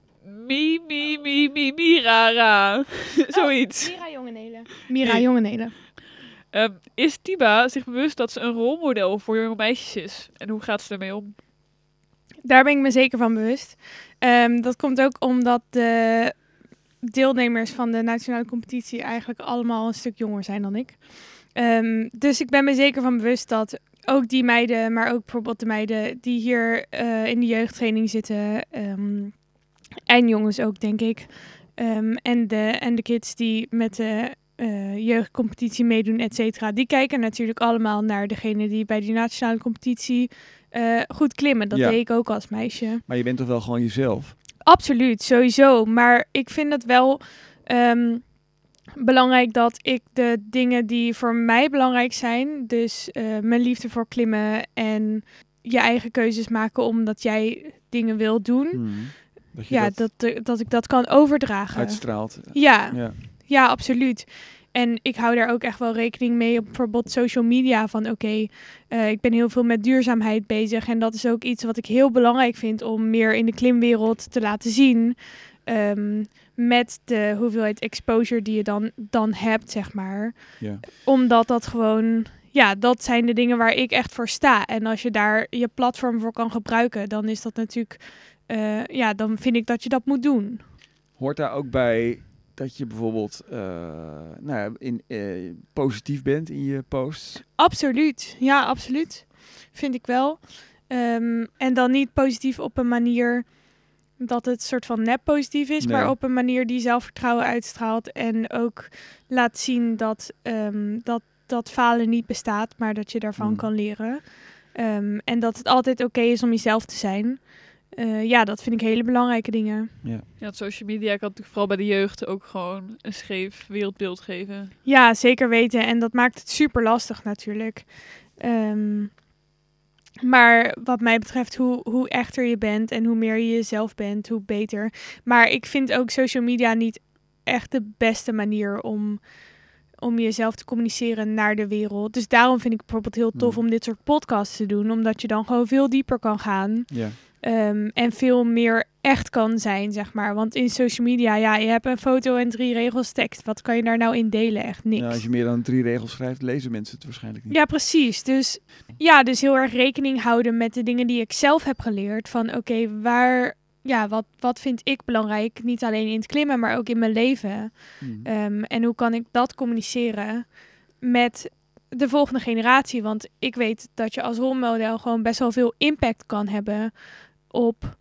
Ra. Zoiets. Mira Jongenelen. Mira Jongenelen. Is Tiba zich bewust dat ze een rolmodel voor jonge meisjes is? En hoe gaat ze ermee om? Daar ben ik me zeker van bewust. Dat komt ook omdat de deelnemers van de nationale competitie eigenlijk allemaal een stuk jonger zijn dan ik. Dus ik ben me zeker van bewust dat ook die meiden, maar ook bijvoorbeeld de meiden die hier in de jeugdtraining zitten, en jongens ook, denk ik, en de kids die met de jeugdcompetitie meedoen, et cetera, die kijken natuurlijk allemaal naar degene die bij die nationale competitie goed klimmen. Dat deed ik ook als meisje. Maar je bent toch wel gewoon jezelf? Absoluut, sowieso. Maar ik vind het wel belangrijk dat ik de dingen die voor mij belangrijk zijn, dus mijn liefde voor klimmen en je eigen keuzes maken omdat jij dingen wil doen, dat ik dat kan overdragen. Uitstraalt. Ja, absoluut. En ik hou daar ook echt wel rekening mee op bijvoorbeeld social media van ik ben heel veel met duurzaamheid bezig. En dat is ook iets wat ik heel belangrijk vind om meer in de klimwereld te laten zien. Met de hoeveelheid exposure die je dan hebt, zeg maar. Ja. Omdat dat gewoon, dat zijn de dingen waar ik echt voor sta. En als je daar je platform voor kan gebruiken, dan is dat natuurlijk, dan vind ik dat je dat moet doen. Hoort daar ook bij dat je bijvoorbeeld positief bent in je posts? Absoluut, ja, absoluut. Vind ik wel. En dan niet positief op een manier dat het soort van nep positief is, maar op een manier die zelfvertrouwen uitstraalt en ook laat zien dat falen niet bestaat, maar dat je daarvan kan leren. En dat het altijd oké is om jezelf te zijn. Dat vind ik hele belangrijke dingen. Ja, social media kan natuurlijk vooral bij de jeugd ook gewoon een scheef wereldbeeld geven. Ja, zeker weten. En dat maakt het super lastig natuurlijk. Maar wat mij betreft, hoe echter je bent en hoe meer je jezelf bent, hoe beter. Maar ik vind ook social media niet echt de beste manier om jezelf te communiceren naar de wereld. Dus daarom vind ik het bijvoorbeeld heel tof om dit soort podcasts te doen. Omdat je dan gewoon veel dieper kan gaan. Ja. En veel meer echt kan zijn, zeg maar. Want in social media, je hebt een foto en 3 regels tekst. Wat kan je daar nou in delen? Echt niks. Ja, als je meer dan 3 regels schrijft, lezen mensen het waarschijnlijk niet. Ja, precies. Dus heel erg rekening houden met de dingen die ik zelf heb geleerd. Van wat vind ik belangrijk? Niet alleen in het klimmen, maar ook in mijn leven. En hoe kan ik dat communiceren met de volgende generatie? Want ik weet dat je als rolmodel gewoon best wel veel impact kan hebben op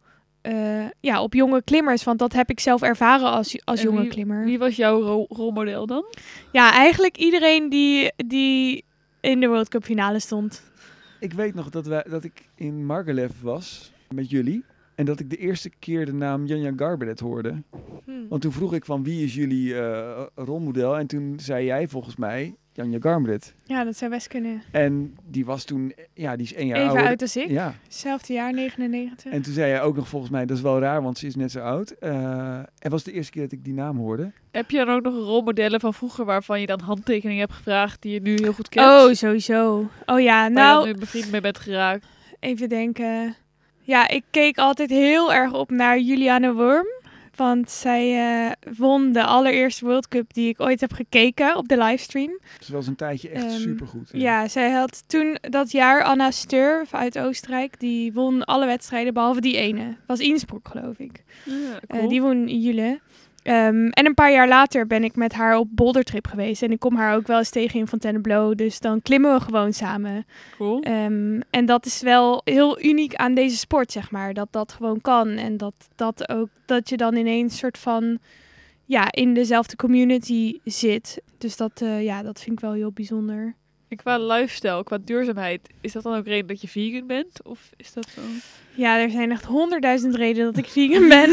jonge klimmers. Want dat heb ik zelf ervaren als jonge klimmer. Wie was jouw rolmodel dan? Ja, eigenlijk iedereen die in de World Cup finale stond. Ik weet nog dat ik in Margalev was met jullie. En dat ik de eerste keer de naam Janja Garbardet hoorde. Want toen vroeg ik van wie is jullie rolmodel? En toen zei jij volgens mij Janja Garbardet. Ja, dat zou best kunnen. En die was toen, die is 1 jaar Even ouder. oud als ik. Ja. Hetzelfde jaar, 99. En toen zei jij ook nog volgens mij, dat is wel raar, want ze is net zo oud. Het was de eerste keer dat ik die naam hoorde. Heb je dan ook nog rolmodellen van vroeger waarvan je dan handtekeningen hebt gevraagd die je nu heel goed kent? Oh, sowieso. Oh ja, nou. Waar je dan nu bevriend mee bent geraakt. Even denken. Ja, ik keek altijd heel erg op naar Juliane Worm. Want zij won de allereerste World Cup die ik ooit heb gekeken op de livestream. Ze was een tijdje echt supergoed. Ja, zij had toen dat jaar Anna Steur uit Oostenrijk. Die won alle wedstrijden behalve die ene. Was Innsbruck, geloof ik. Ja, cool. Die won in juli. En een paar jaar later ben ik met haar op bouldertrip geweest. En ik kom haar ook wel eens tegen in Fontainebleau. Dus dan klimmen we gewoon samen. Cool. En dat is wel heel uniek aan deze sport, zeg maar. Dat gewoon kan. En dat je dan ineens soort van in dezelfde community zit. Dus dat vind ik wel heel bijzonder. En qua lifestyle, qua duurzaamheid, is dat dan ook reden dat je vegan bent? Of is dat zo? Ja, er zijn echt 100.000 redenen dat ik vegan ben.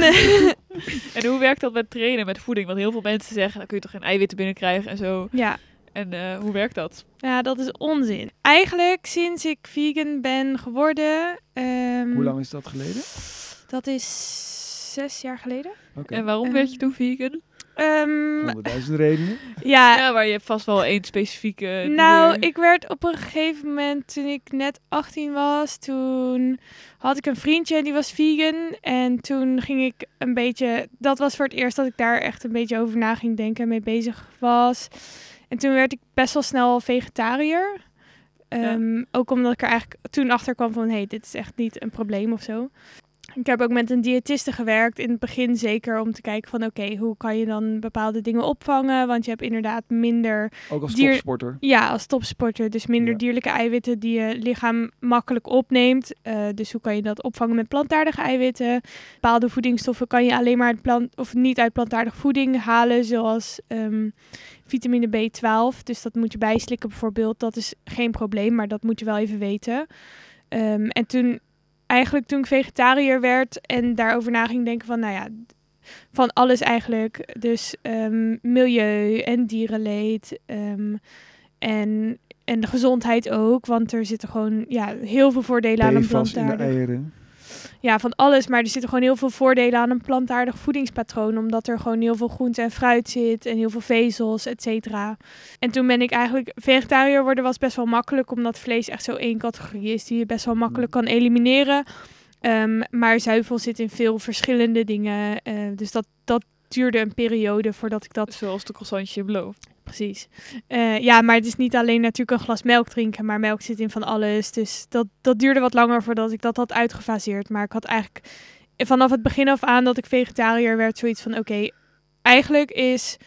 En hoe werkt dat met trainen, met voeding? Want heel veel mensen zeggen, dan kun je toch geen eiwitten binnenkrijgen en zo. Ja. En hoe werkt dat? Ja, dat is onzin. Eigenlijk sinds ik vegan ben geworden... Hoe lang is dat geleden? Dat is 6 jaar geleden. Okay. En waarom werd je toen vegan? 100.000 redenen. Ja, maar je hebt vast wel één specifieke... Ik werd op een gegeven moment, toen ik net 18 was, toen had ik een vriendje en die was vegan. En toen ging ik een beetje... Dat was voor het eerst dat ik daar echt een beetje over na ging denken en mee bezig was. En toen werd ik best wel snel vegetariër. Ook omdat ik er eigenlijk toen achter kwam van, dit is echt niet een probleem of zo. Ik heb ook met een diëtiste gewerkt in het begin zeker om te kijken van oké, hoe kan je dan bepaalde dingen opvangen? Want je hebt inderdaad minder... Ook als topsporter? Ja, als topsporter. Dus minder dierlijke eiwitten die je lichaam makkelijk opneemt. Dus hoe kan je dat opvangen met plantaardige eiwitten? Bepaalde voedingsstoffen kan je alleen maar niet uit plantaardige voeding halen, zoals vitamine B12. Dus dat moet je bijslikken bijvoorbeeld. Dat is geen probleem, maar dat moet je wel even weten. En toen ik vegetariër werd en daarover na ging denken van, van alles eigenlijk. Dus milieu en dierenleed en de gezondheid ook. Want er zitten gewoon heel veel voordelen aan een plantaardig. Ja, van alles. Maar er zitten gewoon heel veel voordelen aan een plantaardig voedingspatroon. Omdat er gewoon heel veel groente en fruit zit en heel veel vezels, et cetera. En toen ben ik eigenlijk... Vegetariër worden was best wel makkelijk, omdat vlees echt zo één categorie is die je best wel makkelijk kan elimineren. Maar zuivel zit in veel verschillende dingen. Dus dat duurde een periode voordat ik dat... Zoals de croissantje belooft. Precies. Maar het is niet alleen natuurlijk een glas melk drinken, maar melk zit in van alles. Dus dat duurde wat langer voordat ik dat had uitgefaseerd. Maar ik had eigenlijk vanaf het begin af aan dat ik vegetariër werd zoiets van oké, eigenlijk is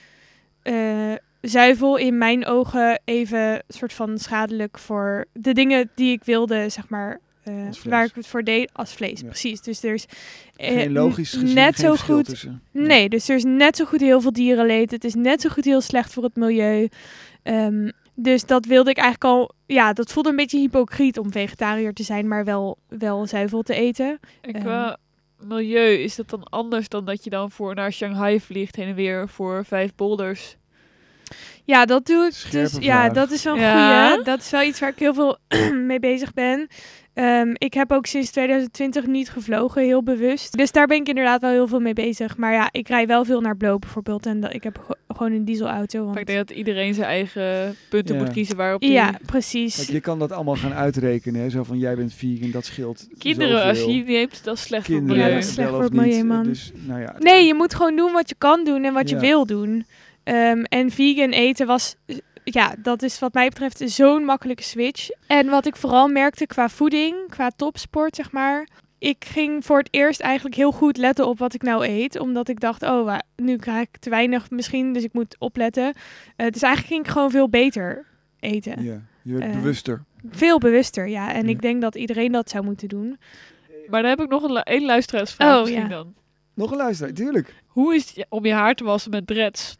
zuivel in mijn ogen even soort van schadelijk voor de dingen die ik wilde, zeg maar. Waar ik het voor deed als vlees, precies. Dus er is geen logisch gezien, net geen zo verschil goed. Tussen. Nee, dus er is net zo goed heel veel dierenleed. Het is net zo goed heel slecht voor het milieu. Dus dat wilde ik eigenlijk al... Ja, dat voelde een beetje hypocriet om vegetariër te zijn, maar wel zuivel te eten. En qua milieu is dat dan anders dan dat je dan naar Shanghai vliegt heen en weer voor 5 boulders? Ja, dat doe ik. Scherpe dus vraag. dat is wel een goeie. Dat is wel iets waar ik heel veel mee bezig ben. Ik heb ook sinds 2020 niet gevlogen, heel bewust. Dus daar ben ik inderdaad wel heel veel mee bezig. Maar ik rij wel veel naar Blow bijvoorbeeld. En ik heb gewoon een dieselauto. Want... Maar ik denk dat iedereen zijn eigen punten moet kiezen waarop hij... Ja, precies. Kijk, je kan dat allemaal gaan uitrekenen. Hè? Zo van, jij bent vegan, dat scheelt Kinderen, zoveel. als je niet neemt, dat is slecht voor het milieu. Ja, dat is slecht voor het milieu, man. Dus, nee, je moet gewoon doen wat je kan doen en wat je wil doen. En vegan eten was... Ja, dat is wat mij betreft zo'n makkelijke switch. En wat ik vooral merkte qua voeding, qua topsport, zeg maar. Ik ging voor het eerst eigenlijk heel goed letten op wat ik nou eet. Omdat ik dacht, nu krijg ik te weinig misschien, dus ik moet opletten. Dus eigenlijk ging ik gewoon veel beter eten. Ja, je werd bewuster. Veel bewuster, ja. En ik denk dat iedereen dat zou moeten doen. Maar dan heb ik nog een luisteraarsvraag misschien dan. Nog een luisteraar, tuurlijk. Hoe is het om je haar te wassen met dreads?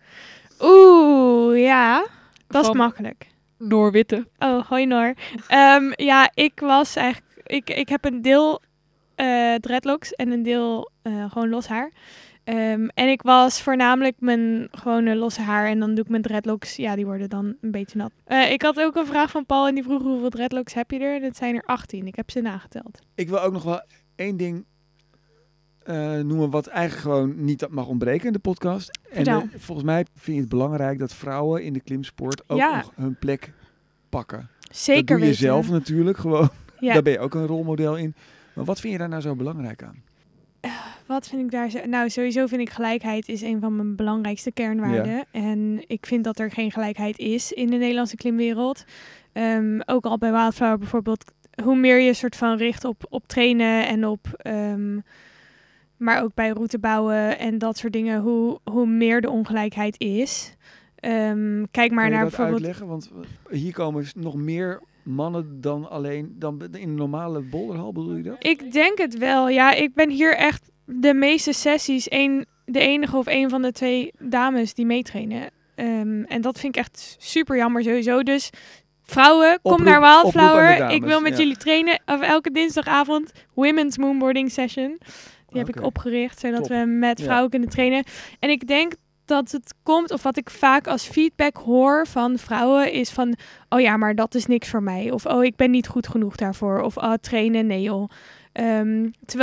Ja... Dat is makkelijk. Noor Witte. Oh, hoi Noor. Ik was eigenlijk... Ik heb een deel dreadlocks en een deel gewoon los haar. En ik was voornamelijk mijn gewone losse haar. En dan doe ik mijn dreadlocks. Ja, die worden dan een beetje nat. Ik had ook een vraag van Paul en die vroeg hoeveel dreadlocks heb je er? Dat zijn er 18. Ik heb ze nageteld. Ik wil ook nog wel één ding noemen wat eigenlijk gewoon niet mag ontbreken in de podcast. En volgens mij vind je het belangrijk dat vrouwen in de klimsport ook nog hun plek pakken. Zeker dat doe je weten. zelf natuurlijk gewoon. Ja. Daar ben je ook een rolmodel in. Maar wat vind je daar nou zo belangrijk aan? Wat vind ik daar zo... Nou, sowieso vind ik gelijkheid is een van mijn belangrijkste kernwaarden. Ja. En ik vind dat er geen gelijkheid is in de Nederlandse klimwereld. Ook al bij Wildflower bijvoorbeeld. Hoe meer je soort van richt op trainen en op... maar ook bij route bouwen en dat soort dingen, hoe meer de ongelijkheid is. Kijk maar naar bijvoorbeeld... uitleggen? Want hier komen nog meer mannen dan in een normale boulderhal, bedoel je dat? Ik denk het wel, ja. Ik ben hier echt de meeste sessies de enige of een van de 2 dames die meetrainen. En dat vind ik echt super jammer sowieso. Dus vrouwen, kom naar Wildflower. Ik wil met jullie trainen. Of elke dinsdagavond, Women's Moonboarding Session. Die heb ik opgericht, zodat we met vrouwen kunnen trainen. En ik denk dat het komt, of wat ik vaak als feedback hoor van vrouwen, is van, oh ja, maar dat is niks voor mij. Of, oh, ik ben niet goed genoeg daarvoor. Of, trainen, nee joh. Terwijl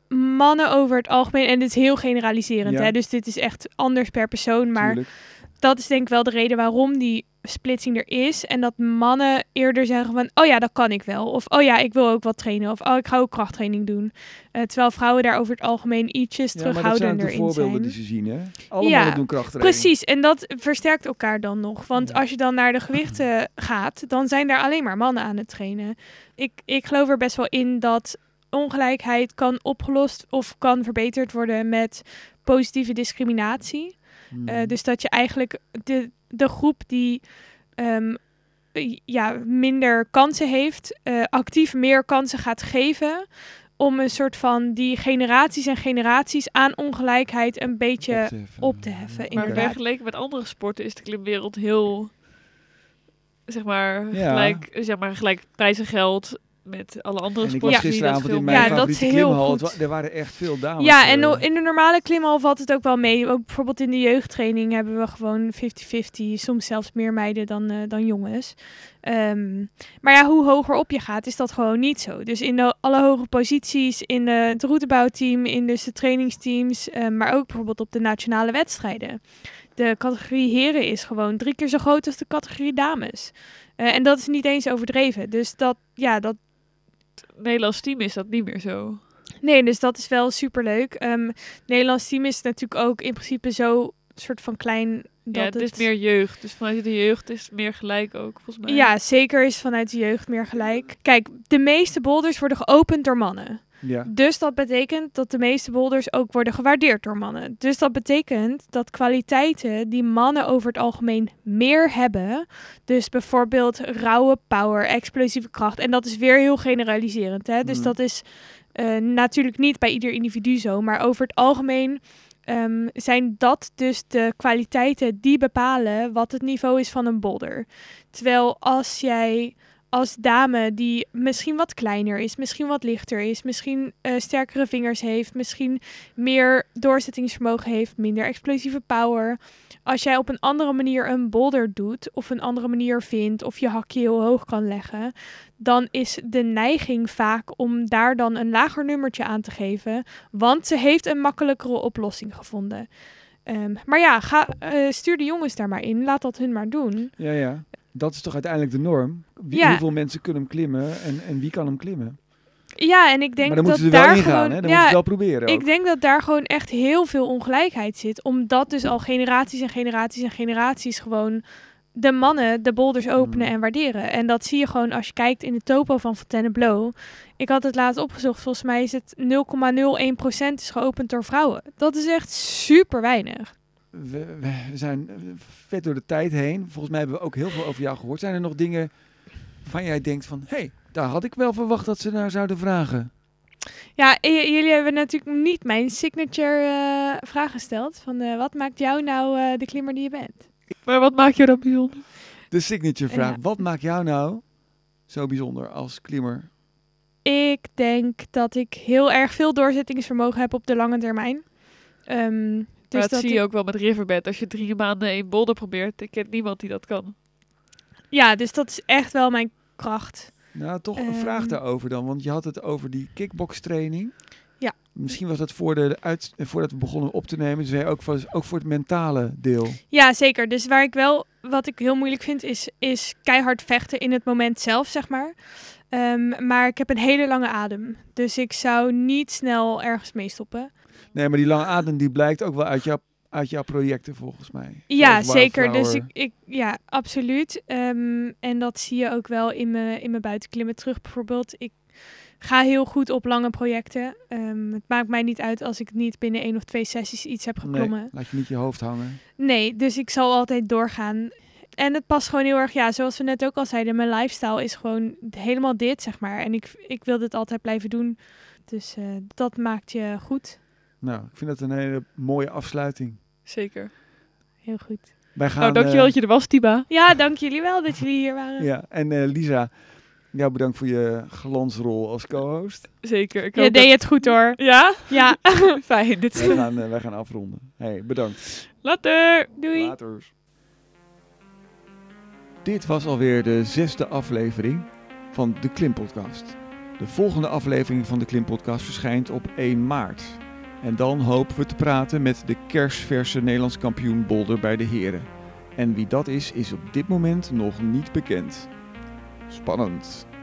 mannen over het algemeen, en dit is heel generaliserend, hè, dus dit is echt anders per persoon, maar Tuurlijk. dat is denk ik wel de reden waarom die splitsing er is. En dat mannen eerder zeggen van, oh ja, dat kan ik wel. Of, oh ja, ik wil ook wat trainen. Of, oh, ik ga ook krachttraining doen. Terwijl vrouwen daar over het algemeen ietsjes terughoudender in zijn. Maar dat zijn de voorbeelden die ze zien, hè? Alle mannen doen krachttraining. Precies. En dat versterkt elkaar dan nog. Want als je dan naar de gewichten gaat, dan zijn daar alleen maar mannen aan het trainen. Ik geloof er best wel in dat ongelijkheid kan opgelost of kan verbeterd worden met positieve discriminatie. Dus dat je eigenlijk de groep die minder kansen heeft, actief meer kansen gaat geven om een soort van die generaties en generaties aan ongelijkheid een beetje op te heffen. Maar vergeleken met andere sporten is de klimwereld heel, gelijk prijzengeld met alle andere sporten. Ik was gisteravond in mijn favoriete klimhal. Er waren echt veel dames. Ja, en in de normale klimhal valt het ook wel mee. Ook bijvoorbeeld in de jeugdtraining hebben we gewoon 50-50. Soms zelfs meer meiden dan jongens. Maar ja, hoe hoger op je gaat, is dat gewoon niet zo. Dus in alle hoge posities, in het routebouwteam, in de trainingsteams, maar ook bijvoorbeeld op de nationale wedstrijden. De categorie heren is gewoon 3 keer zo groot als de categorie dames. En dat is niet eens overdreven. Dus dat Nederlands team is dat niet meer zo. Nee, dus dat is wel superleuk. Nederlands team is natuurlijk ook in principe zo soort van klein. Dat het is meer jeugd. Dus vanuit de jeugd is het meer gelijk ook, volgens mij. Ja, zeker is vanuit de jeugd meer gelijk. Kijk, de meeste boulders worden geopend door mannen. Ja. Dus dat betekent dat de meeste boulders ook worden gewaardeerd door mannen. Dus dat betekent dat kwaliteiten die mannen over het algemeen meer hebben, dus bijvoorbeeld rauwe power, explosieve kracht, en dat is weer heel generaliserend, hè? Dus dat is natuurlijk niet bij ieder individu zo, maar over het algemeen zijn dat dus de kwaliteiten die bepalen wat het niveau is van een boulder. Terwijl als jij als dame die misschien wat kleiner is, misschien wat lichter is, misschien sterkere vingers heeft, misschien meer doorzettingsvermogen heeft, minder explosieve power. Als jij op een andere manier een boulder doet of een andere manier vindt of je hakje heel hoog kan leggen, dan is de neiging vaak om daar dan een lager nummertje aan te geven, want ze heeft een makkelijkere oplossing gevonden. Maar ja, stuur de jongens daar maar in. Laat dat hun maar doen. Ja. Dat is toch uiteindelijk de norm? Hoeveel mensen kunnen hem klimmen en wie kan hem klimmen? Ja, en ik denk maar dan dat moeten ze er daar wel gewoon... ingaan, hè? Dan moeten ze het wel proberen. Ik denk dat daar gewoon echt heel veel ongelijkheid zit. Omdat dus al generaties en generaties en generaties gewoon de mannen de boulders openen en waarderen. En dat zie je gewoon als je kijkt in de topo van Fontainebleau. Ik had het laatst opgezocht. Volgens mij is het 0,01% is geopend door vrouwen. Dat is echt super weinig. We zijn vet door de tijd heen. Volgens mij hebben we ook heel veel over jou gehoord. Zijn er nog dingen waarvan jij denkt van, hey, daar had ik wel verwacht dat ze naar zouden vragen? Ja, jullie hebben natuurlijk niet mijn signature vraag gesteld. Van wat maakt jou nou de klimmer die je bent? Maar wat maakt jou dan bijzonder? De signature vraag. Ja. Wat maakt jou nou zo bijzonder als klimmer? Ik denk dat ik heel erg veel doorzettingsvermogen heb op de lange termijn. Dus dat zie je ook wel met Riverbed. Als je 3 maanden een boulder probeert, ik ken niemand die dat kan. Ja, dus dat is echt wel mijn kracht. Nou, toch een vraag daarover dan. Want je had het over die kickbokstraining. Ja. Misschien was dat voordat we begonnen op te nemen. Dus ook voor het mentale deel. Ja, zeker. Dus wat ik heel moeilijk vind, is keihard vechten in het moment zelf, zeg maar. Maar ik heb een hele lange adem. Dus ik zou niet snel ergens mee stoppen. Nee, maar die lange adem die blijkt ook wel uit jouw projecten volgens mij. Ja, zeker. Dus ja, absoluut. En dat zie je ook wel in mijn buitenklimmen terug bijvoorbeeld. Ik ga heel goed op lange projecten. Het maakt mij niet uit als ik niet binnen 1 of 2 sessies iets heb geklommen. Nee, laat je niet je hoofd hangen. Nee, dus ik zal altijd doorgaan. En het past gewoon heel erg, ja, zoals we net ook al zeiden, mijn lifestyle is gewoon helemaal dit, zeg maar. En ik wil dit altijd blijven doen. Dus dat maakt je goed. Nou, ik vind dat een hele mooie afsluiting. Zeker. Heel goed. Wij gaan, nou, dankjewel dat je er was, Tiba. Ja, dank jullie wel dat jullie hier waren. Ja, en Lisa, jou bedankt voor je glansrol als co-host. Zeker. Je deed het goed hoor. Ja? Ja. Fijn. Wij gaan afronden. Hey, bedankt. Later. Doei. Laters. Dit was alweer de 6e aflevering van de Klimpodcast. De volgende aflevering van de Klimpodcast verschijnt op 1 maart. En dan hopen we te praten met de kersverse Nederlands kampioen boulder bij de heren. En wie dat is op dit moment nog niet bekend. Spannend.